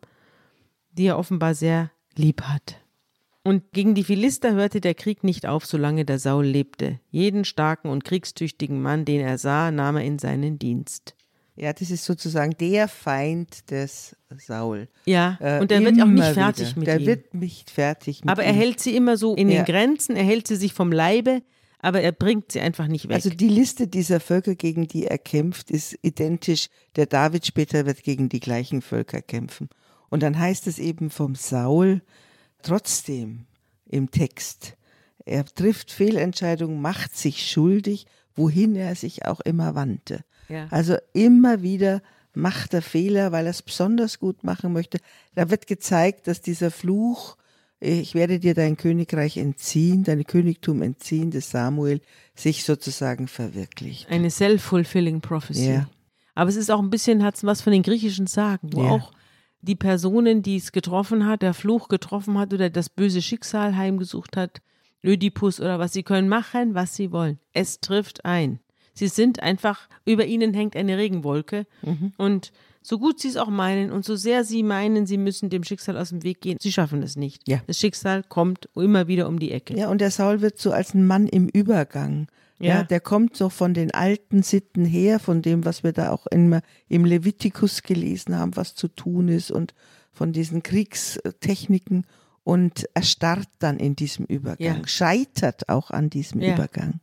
Speaker 2: die er offenbar sehr lieb hat. Und gegen die Philister hörte der Krieg nicht auf, solange der Saul lebte. Jeden starken und kriegstüchtigen Mann, den er sah, nahm er in seinen Dienst.
Speaker 3: Ja, das ist sozusagen der Feind des Saul.
Speaker 2: Ja,
Speaker 3: äh,
Speaker 2: und der wird auch nicht fertig
Speaker 3: wieder.
Speaker 2: mit
Speaker 3: der
Speaker 2: ihm.
Speaker 3: Der wird nicht fertig mit
Speaker 2: aber
Speaker 3: ihm.
Speaker 2: er hält sie immer so in
Speaker 3: ja.
Speaker 2: den Grenzen, er hält sie sich vom Leibe, aber er bringt sie einfach nicht weg.
Speaker 3: Also die Liste dieser Völker, gegen die er kämpft, ist identisch. Der David später wird gegen die gleichen Völker kämpfen. Und dann heißt es eben vom Saul trotzdem im Text, er trifft Fehlentscheidungen, macht sich schuldig, wohin er sich auch immer wandte.
Speaker 2: Ja.
Speaker 3: Also immer wieder macht er Fehler, weil er es besonders gut machen möchte. Da wird gezeigt, dass dieser Fluch, ich werde dir dein Königreich entziehen, dein Königtum entziehen, des Samuel, sich sozusagen verwirklicht.
Speaker 2: Eine self-fulfilling prophecy.
Speaker 3: Ja.
Speaker 2: Aber es ist auch ein bisschen, hat es was von den griechischen Sagen, wo
Speaker 3: ja.
Speaker 2: auch die Personen, die es getroffen hat, der Fluch getroffen hat oder das böse Schicksal heimgesucht hat, Ödipus oder was, sie können machen, was sie wollen. Es trifft ein. Sie sind einfach, über ihnen hängt eine Regenwolke. Mhm. Und so gut sie es auch meinen und so sehr sie meinen, sie müssen dem Schicksal aus dem Weg gehen, sie schaffen es nicht.
Speaker 3: Ja.
Speaker 2: Das Schicksal kommt immer wieder um die Ecke.
Speaker 3: Ja, und der Saul wird so als ein Mann im Übergang. Ja. ja, der kommt so von den alten Sitten her, von dem, was wir da auch immer im Levitikus gelesen haben, was zu tun ist und von diesen Kriegstechniken und erstarrt dann in diesem Übergang,
Speaker 2: ja.
Speaker 3: scheitert auch an diesem
Speaker 2: ja.
Speaker 3: Übergang.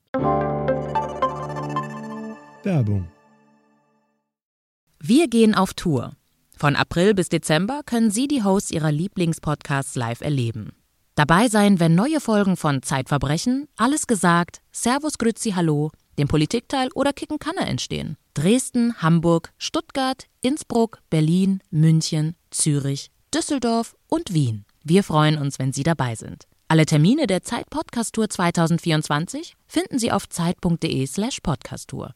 Speaker 4: Werbung.
Speaker 5: Wir gehen auf Tour. Von April bis Dezember können Sie die Hosts Ihrer Lieblingspodcasts live erleben. Dabei sein, wenn neue Folgen von Zeitverbrechen, Alles gesagt, Servus Grüezi Hallo, dem Politikteil oder Kicken Kanne entstehen. Dresden, Hamburg, Stuttgart, Innsbruck, Berlin, München, Zürich, Düsseldorf und Wien. Wir freuen uns, wenn Sie dabei sind. Alle Termine der Zeit-Podcast-Tour zwanzig vierundzwanzig finden Sie auf zeit.de slash podcasttour.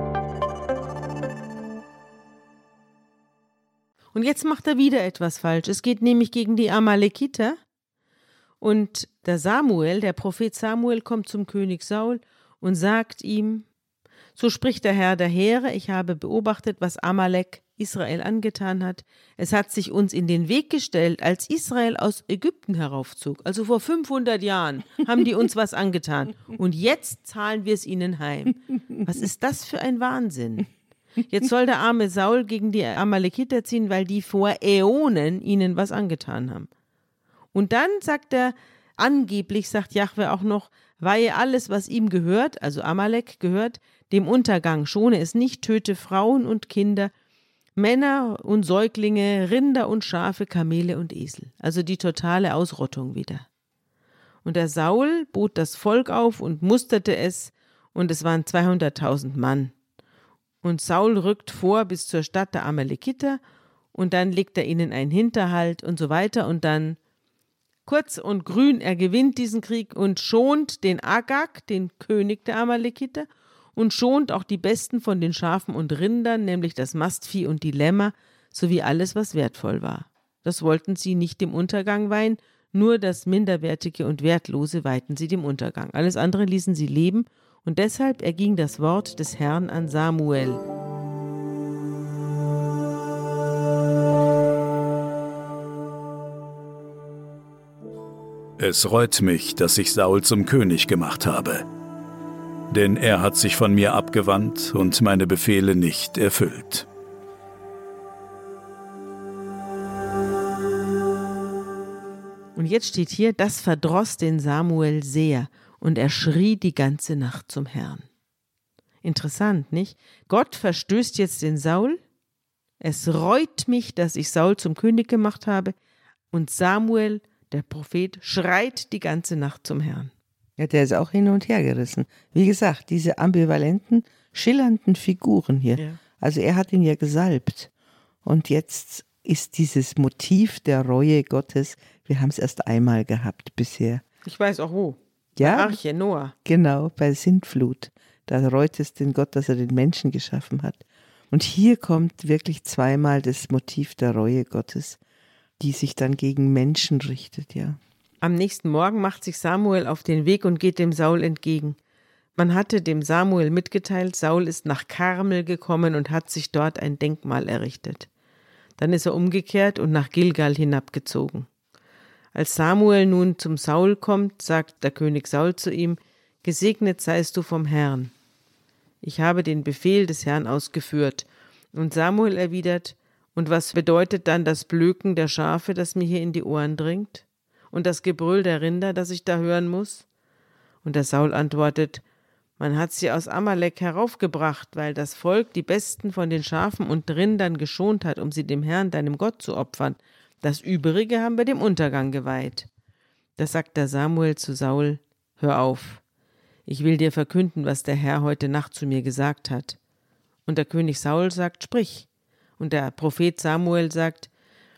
Speaker 2: Und jetzt macht er wieder etwas falsch. Es geht nämlich gegen die Amalekiter. Und der Samuel, der Prophet Samuel, kommt zum König Saul und sagt ihm, so spricht der Herr der Heere, ich habe beobachtet, was Amalek Israel angetan hat. Es hat sich uns in den Weg gestellt, als Israel aus Ägypten heraufzog. Also vor fünfhundert Jahren haben die uns was angetan. Und jetzt zahlen wir es ihnen heim. Was ist das für ein Wahnsinn? Jetzt soll der arme Saul gegen die Amalekiter ziehen, weil die vor Äonen ihnen was angetan haben. Und dann sagt er, angeblich sagt Jahwe auch noch, weihe alles, was ihm gehört, also Amalek gehört, dem Untergang, schone es nicht, töte Frauen und Kinder, Männer und Säuglinge, Rinder und Schafe, Kamele und Esel. Also die totale Ausrottung wieder. Und der Saul bot das Volk auf und musterte es, und es waren zweihunderttausend Mann. Und Saul rückt vor bis zur Stadt der Amalekiter, und dann legt er ihnen einen Hinterhalt und so weiter, und dann kurz und grün, er gewinnt diesen Krieg und schont den Agag, den König der Amalekiter, und schont auch die Besten von den Schafen und Rindern, nämlich das Mastvieh und die Lämmer, sowie alles, was wertvoll war. Das wollten sie nicht dem Untergang weihen, nur das Minderwertige und Wertlose weihten sie dem Untergang. Alles andere ließen sie leben, und deshalb erging das Wort des Herrn an Samuel.
Speaker 1: Es reut mich, dass ich Saul zum König gemacht habe, denn er hat sich von mir abgewandt und meine Befehle nicht erfüllt.
Speaker 2: Und jetzt steht hier, das verdross den Samuel sehr, und er schrie die ganze Nacht zum Herrn. Interessant, nicht? Gott verstößt jetzt den Saul. Es reut mich, dass ich Saul zum König gemacht habe, und Samuel, der Prophet, schreit die ganze Nacht zum Herrn.
Speaker 3: Ja, der ist auch hin und her gerissen. Wie gesagt, diese ambivalenten, schillernden Figuren hier. Ja. Also er hat ihn ja gesalbt. Und jetzt ist dieses Motiv der Reue Gottes, wir haben es erst einmal gehabt bisher.
Speaker 2: Ich weiß auch wo.
Speaker 3: Ja,
Speaker 2: bei Arche, Noah.
Speaker 3: Genau, bei Sintflut. Da reut es den Gott, dass er den Menschen geschaffen hat. Und hier kommt wirklich zweimal das Motiv der Reue Gottes, die sich dann gegen Menschen richtet, ja.
Speaker 2: Am nächsten Morgen macht sich Samuel auf den Weg und geht dem Saul entgegen. Man hatte dem Samuel mitgeteilt, Saul ist nach Karmel gekommen und hat sich dort ein Denkmal errichtet. Dann ist er umgekehrt und nach Gilgal hinabgezogen. Als Samuel nun zum Saul kommt, sagt der König Saul zu ihm, gesegnet seist du vom Herrn. Ich habe den Befehl des Herrn ausgeführt. Und Samuel erwidert, und was bedeutet dann das Blöken der Schafe, das mir hier in die Ohren dringt? Und das Gebrüll der Rinder, das ich da hören muss? Und der Saul antwortet, man hat sie aus Amalek heraufgebracht, weil das Volk die Besten von den Schafen und Rindern geschont hat, um sie dem Herrn, deinem Gott, zu opfern. Das Übrige haben wir dem Untergang geweiht. Da sagt der Samuel zu Saul, hör auf, ich will dir verkünden, was der Herr heute Nacht zu mir gesagt hat. Und der König Saul sagt, sprich. Und der Prophet Samuel sagt,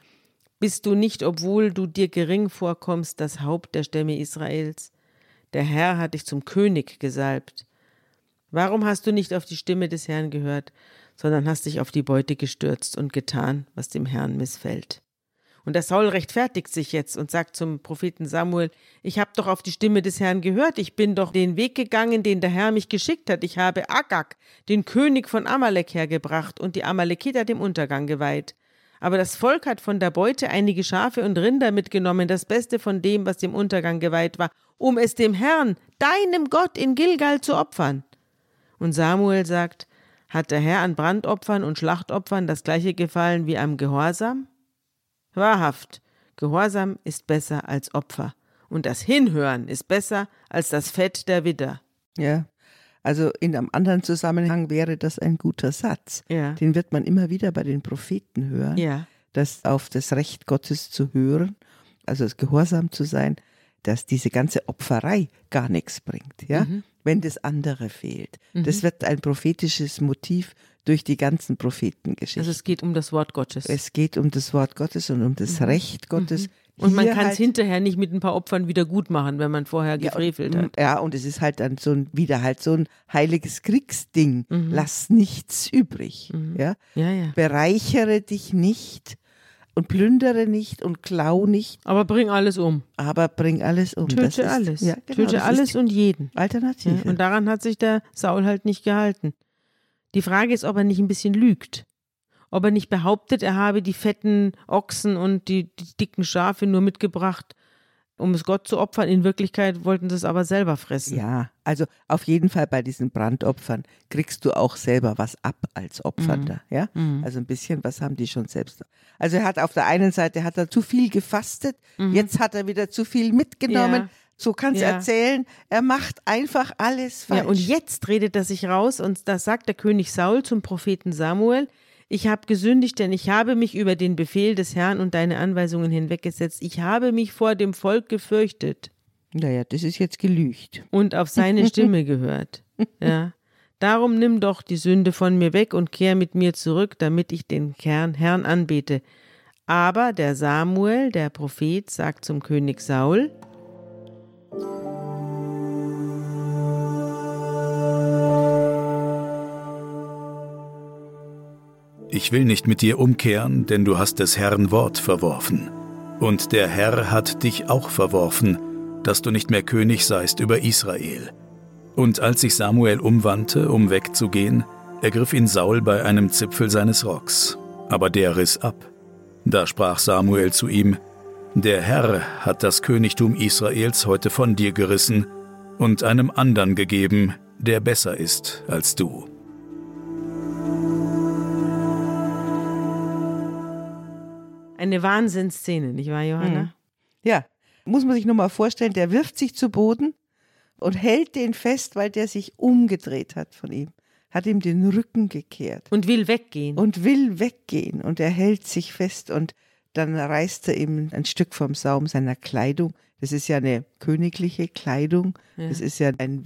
Speaker 2: bist du nicht, obwohl du dir gering vorkommst, das Haupt der Stämme Israels? Der Herr hat dich zum König gesalbt. Warum hast du nicht auf die Stimme des Herrn gehört, sondern hast dich auf die Beute gestürzt und getan, was dem Herrn missfällt? Und der Saul rechtfertigt sich jetzt und sagt zum Propheten Samuel, ich habe doch auf die Stimme des Herrn gehört, ich bin doch den Weg gegangen, den der Herr mich geschickt hat. Ich habe Agag, den König von Amalek, hergebracht und die Amalekiter dem Untergang geweiht. Aber das Volk hat von der Beute einige Schafe und Rinder mitgenommen, das Beste von dem, was dem Untergang geweiht war, um es dem Herrn, deinem Gott, in Gilgal zu opfern. Und Samuel sagt, hat der Herr an Brandopfern und Schlachtopfern das gleiche gefallen wie am Gehorsam? Wahrhaft, Gehorsam ist besser als Opfer und das Hinhören ist besser als das Fett der Widder.
Speaker 3: Ja, also in einem anderen Zusammenhang wäre das ein guter Satz.
Speaker 2: Ja.
Speaker 3: Den wird man immer wieder bei den Propheten hören,
Speaker 2: Ja.
Speaker 3: dass auf das Recht Gottes zu hören, also das Gehorsam zu sein, dass diese ganze Opferei gar nichts bringt, ja,
Speaker 2: Mhm.
Speaker 3: wenn das andere fehlt. Mhm. Das wird ein prophetisches Motiv durch die ganzen Prophetengeschichten.
Speaker 2: Also es geht um das Wort Gottes.
Speaker 3: Es geht um das Wort Gottes und um das
Speaker 2: Mhm.
Speaker 3: Recht Gottes.
Speaker 2: Mhm. Und man
Speaker 3: Hier
Speaker 2: kann es
Speaker 3: halt,
Speaker 2: hinterher nicht mit ein paar Opfern wieder gut machen, wenn man vorher gefrevelt
Speaker 3: ja, und,
Speaker 2: hat.
Speaker 3: Ja, und es ist halt dann so ein, wieder halt so ein heiliges Kriegsding.
Speaker 2: Mhm.
Speaker 3: Lass nichts übrig.
Speaker 2: Mhm.
Speaker 3: Ja?
Speaker 2: Ja, ja.
Speaker 3: Bereichere dich nicht und plündere nicht und klau nicht,
Speaker 2: Aber bring alles um.
Speaker 3: aber bring alles um. Das
Speaker 2: Töte
Speaker 3: ist,
Speaker 2: alles.
Speaker 3: Ja, genau,
Speaker 2: Töte
Speaker 3: das
Speaker 2: alles
Speaker 3: ist die
Speaker 2: und jeden.
Speaker 3: Alternative.
Speaker 2: Ja, und daran hat sich der Saul halt nicht gehalten. Die Frage ist, ob er nicht ein bisschen lügt. Ob er nicht behauptet, er habe die fetten Ochsen und die, die dicken Schafe nur mitgebracht, um es Gott zu opfern. In Wirklichkeit wollten sie es aber selber fressen.
Speaker 3: Ja, also auf jeden Fall bei diesen Brandopfern kriegst du auch selber was ab als Opfernder,
Speaker 2: Mhm.
Speaker 3: ja?
Speaker 2: Mhm.
Speaker 3: Also ein bisschen was haben die schon selbst. Also er hat auf der einen Seite hat er zu viel gefastet,
Speaker 2: Mhm.
Speaker 3: jetzt hat er wieder zu viel mitgenommen.
Speaker 2: Ja.
Speaker 3: So kannst du
Speaker 2: Ja.
Speaker 3: erzählen, er macht einfach alles falsch.
Speaker 2: Ja, und jetzt redet er sich raus und das sagt der König Saul zum Propheten Samuel. Ich habe gesündigt, denn ich habe mich über den Befehl des Herrn und deine Anweisungen hinweggesetzt. Ich habe mich vor dem Volk gefürchtet
Speaker 3: Naja, das ist jetzt gelügt.
Speaker 2: und auf seine Stimme gehört. Ja. Darum nimm doch die Sünde von mir weg und kehr mit mir zurück, damit ich den Herrn, Herrn anbete. Aber der Samuel, der Prophet, sagt zum König Saul:
Speaker 1: Ich will nicht mit dir umkehren, denn du hast des Herrn Wort verworfen. Und der Herr hat dich auch verworfen, dass du nicht mehr König seist über Israel. Und als sich Samuel umwandte, um wegzugehen, ergriff ihn Saul bei einem Zipfel seines Rocks, aber der riss ab. Da sprach Samuel zu ihm: Der Herr hat das Königtum Israels heute von dir gerissen und einem andern gegeben, der besser ist als du.
Speaker 2: Eine Wahnsinnsszene, nicht wahr, Johanna?
Speaker 3: Mhm. Ja, muss man sich nur mal vorstellen, der wirft sich zu Boden und hält den fest, weil der sich umgedreht hat von ihm, hat ihm den Rücken gekehrt
Speaker 2: Und will weggehen.
Speaker 3: und will weggehen und er hält sich fest und dann reißt er ihm ein Stück vom Saum seiner Kleidung. Das ist ja eine königliche Kleidung,
Speaker 2: Ja.
Speaker 3: das ist ja ein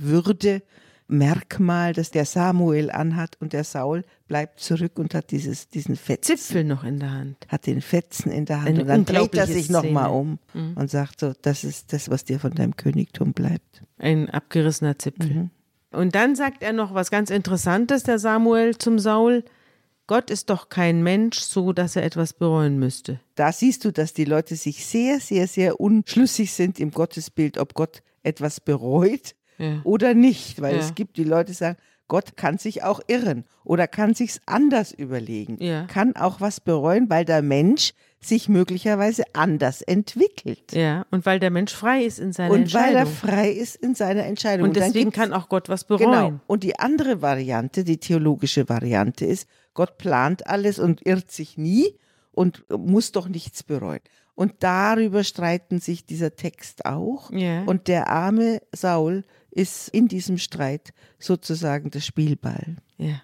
Speaker 3: Würdemerkmal, das der Samuel anhat und der Saul bleibt zurück und hat dieses, diesen Fetzen.
Speaker 2: Zipfel noch in der Hand.
Speaker 3: Hat den Fetzen in der Hand
Speaker 2: Eine
Speaker 3: und dann dreht er
Speaker 2: unglaubliche
Speaker 3: sich nochmal
Speaker 2: Szene.
Speaker 3: um
Speaker 2: Mhm.
Speaker 3: und sagt so, das ist das, was dir von deinem Königtum bleibt.
Speaker 2: Ein abgerissener Zipfel.
Speaker 3: Mhm.
Speaker 2: Und dann sagt er noch was ganz Interessantes, der Samuel zum Saul: Gott ist doch kein Mensch, so dass er etwas bereuen müsste.
Speaker 3: Da siehst du, dass die Leute sich sehr, sehr, sehr unschlüssig sind im Gottesbild, ob Gott etwas bereut
Speaker 2: Ja.
Speaker 3: oder nicht. Weil
Speaker 2: Ja.
Speaker 3: es gibt die Leute, die sagen, Gott kann sich auch irren oder kann sich's anders überlegen.
Speaker 2: Ja.
Speaker 3: Kann auch was bereuen, weil der Mensch sich möglicherweise anders entwickelt.
Speaker 2: Ja, und weil der Mensch frei ist in seiner
Speaker 3: Und weil er
Speaker 2: Entscheidung.
Speaker 3: frei ist in seiner Entscheidung.
Speaker 2: Und
Speaker 3: dann
Speaker 2: deswegen
Speaker 3: gibt's-
Speaker 2: kann auch Gott was
Speaker 3: Genau.
Speaker 2: bereuen.
Speaker 3: Und die andere Variante, die theologische Variante ist, Gott plant alles und irrt sich nie und muss doch nichts bereuen. Und darüber streiten sich dieser Text auch.
Speaker 2: Ja.
Speaker 3: Und der arme Saul ist in diesem Streit sozusagen der Spielball.
Speaker 2: Ja.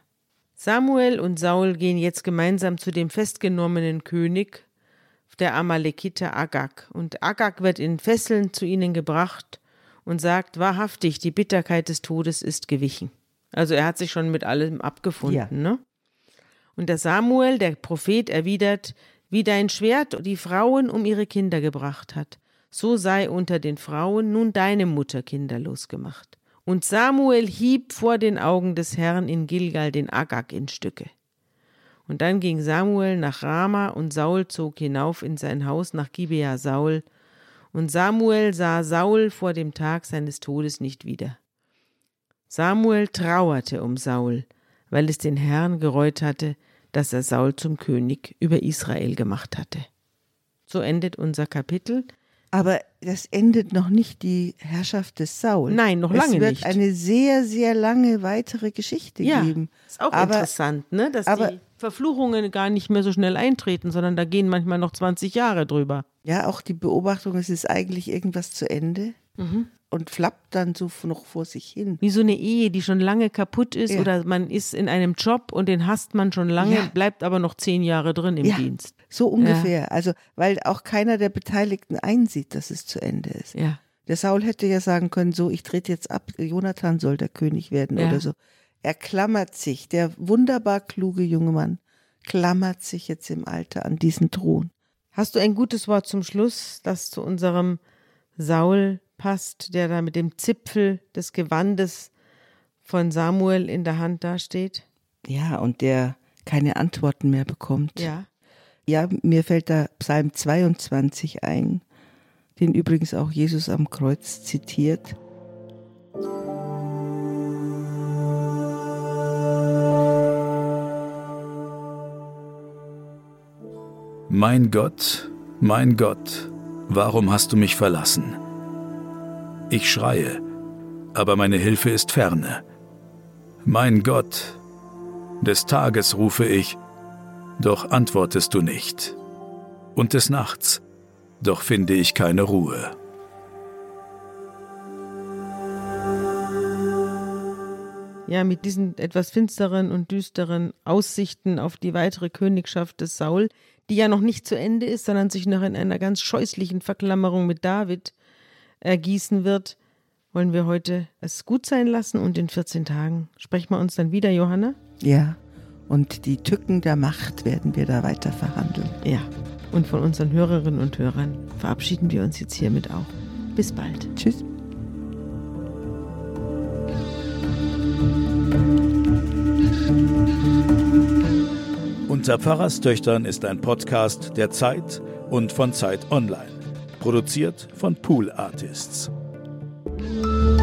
Speaker 2: Samuel und Saul gehen jetzt gemeinsam zu dem festgenommenen König der Amalekiter Agag. Und Agag wird in Fesseln zu ihnen gebracht und sagt, wahrhaftig, die Bitterkeit des Todes ist gewichen. Also er hat sich schon mit allem abgefunden.
Speaker 3: Ja.
Speaker 2: Ne? Und der Samuel, der Prophet, erwidert, wie dein Schwert die Frauen um ihre Kinder gebracht hat, so sei unter den Frauen nun deine Mutter kinderlos gemacht. Und Samuel hieb vor den Augen des Herrn in Gilgal den Agag in Stücke. Und dann ging Samuel nach Rama und Saul zog hinauf in sein Haus nach Gibea Saul. Und Samuel sah Saul vor dem Tag seines Todes nicht wieder. Samuel trauerte um Saul, weil es den Herrn gereut hatte, dass er Saul zum König über Israel gemacht hatte. So endet unser Kapitel.
Speaker 3: Aber das endet noch nicht die Herrschaft des Saul.
Speaker 2: Nein, noch lange nicht.
Speaker 3: Es wird
Speaker 2: nicht.
Speaker 3: eine sehr, sehr lange weitere Geschichte
Speaker 2: ja,
Speaker 3: geben.
Speaker 2: Ist auch
Speaker 3: aber,
Speaker 2: interessant, ne? dass
Speaker 3: aber,
Speaker 2: die Verfluchungen gar nicht mehr so schnell eintreten, sondern da gehen manchmal noch zwanzig Jahre drüber.
Speaker 3: Ja, auch die Beobachtung, es ist eigentlich irgendwas zu Ende mhm. und flappt dann so noch vor sich hin.
Speaker 2: Wie so eine Ehe, die schon lange kaputt ist ja. oder man ist in einem Job und den hasst man schon lange, ja. bleibt aber noch zehn Jahre drin im
Speaker 3: ja,
Speaker 2: Dienst.
Speaker 3: So ungefähr. Ja. Also, weil auch keiner der Beteiligten einsieht, dass es zu Ende ist.
Speaker 2: Ja.
Speaker 3: Der Saul hätte ja sagen können, so, ich trete jetzt ab, Jonathan soll der König werden ja. oder so. Er klammert sich, der wunderbar kluge junge Mann, klammert sich jetzt im Alter an diesen Thron.
Speaker 2: Hast du ein gutes Wort zum Schluss, das zu unserem Saul passt, der da mit dem Zipfel des Gewandes von Samuel in der Hand dasteht?
Speaker 3: Ja, und der keine Antworten mehr bekommt.
Speaker 2: Ja.
Speaker 3: Ja, mir fällt da Psalm zweiundzwanzig ein, den übrigens auch Jesus am Kreuz zitiert.
Speaker 1: Mein Gott, mein Gott, warum hast du mich verlassen? Ich schreie, aber meine Hilfe ist ferne. Mein Gott, des Tages rufe ich, doch antwortest du nicht. Und des Nachts, doch finde ich keine Ruhe.
Speaker 2: Ja, mit diesen etwas finsteren und düsteren Aussichten auf die weitere Königschaft des Saul, die ja noch nicht zu Ende ist, sondern sich noch in einer ganz scheußlichen Verklammerung mit David ergießen wird, wollen wir heute es gut sein lassen und in vierzehn Tagen sprechen wir uns dann wieder, Johanna?
Speaker 3: Ja, und die Tücken der Macht werden wir da weiter verhandeln.
Speaker 2: Ja, und von unseren Hörerinnen und Hörern verabschieden wir uns jetzt hiermit auch. Bis bald.
Speaker 3: Tschüss.
Speaker 1: Unter Pfarrerstöchtern ist ein Podcast der Zeit und von Zeit Online. Produziert von Pool Artists.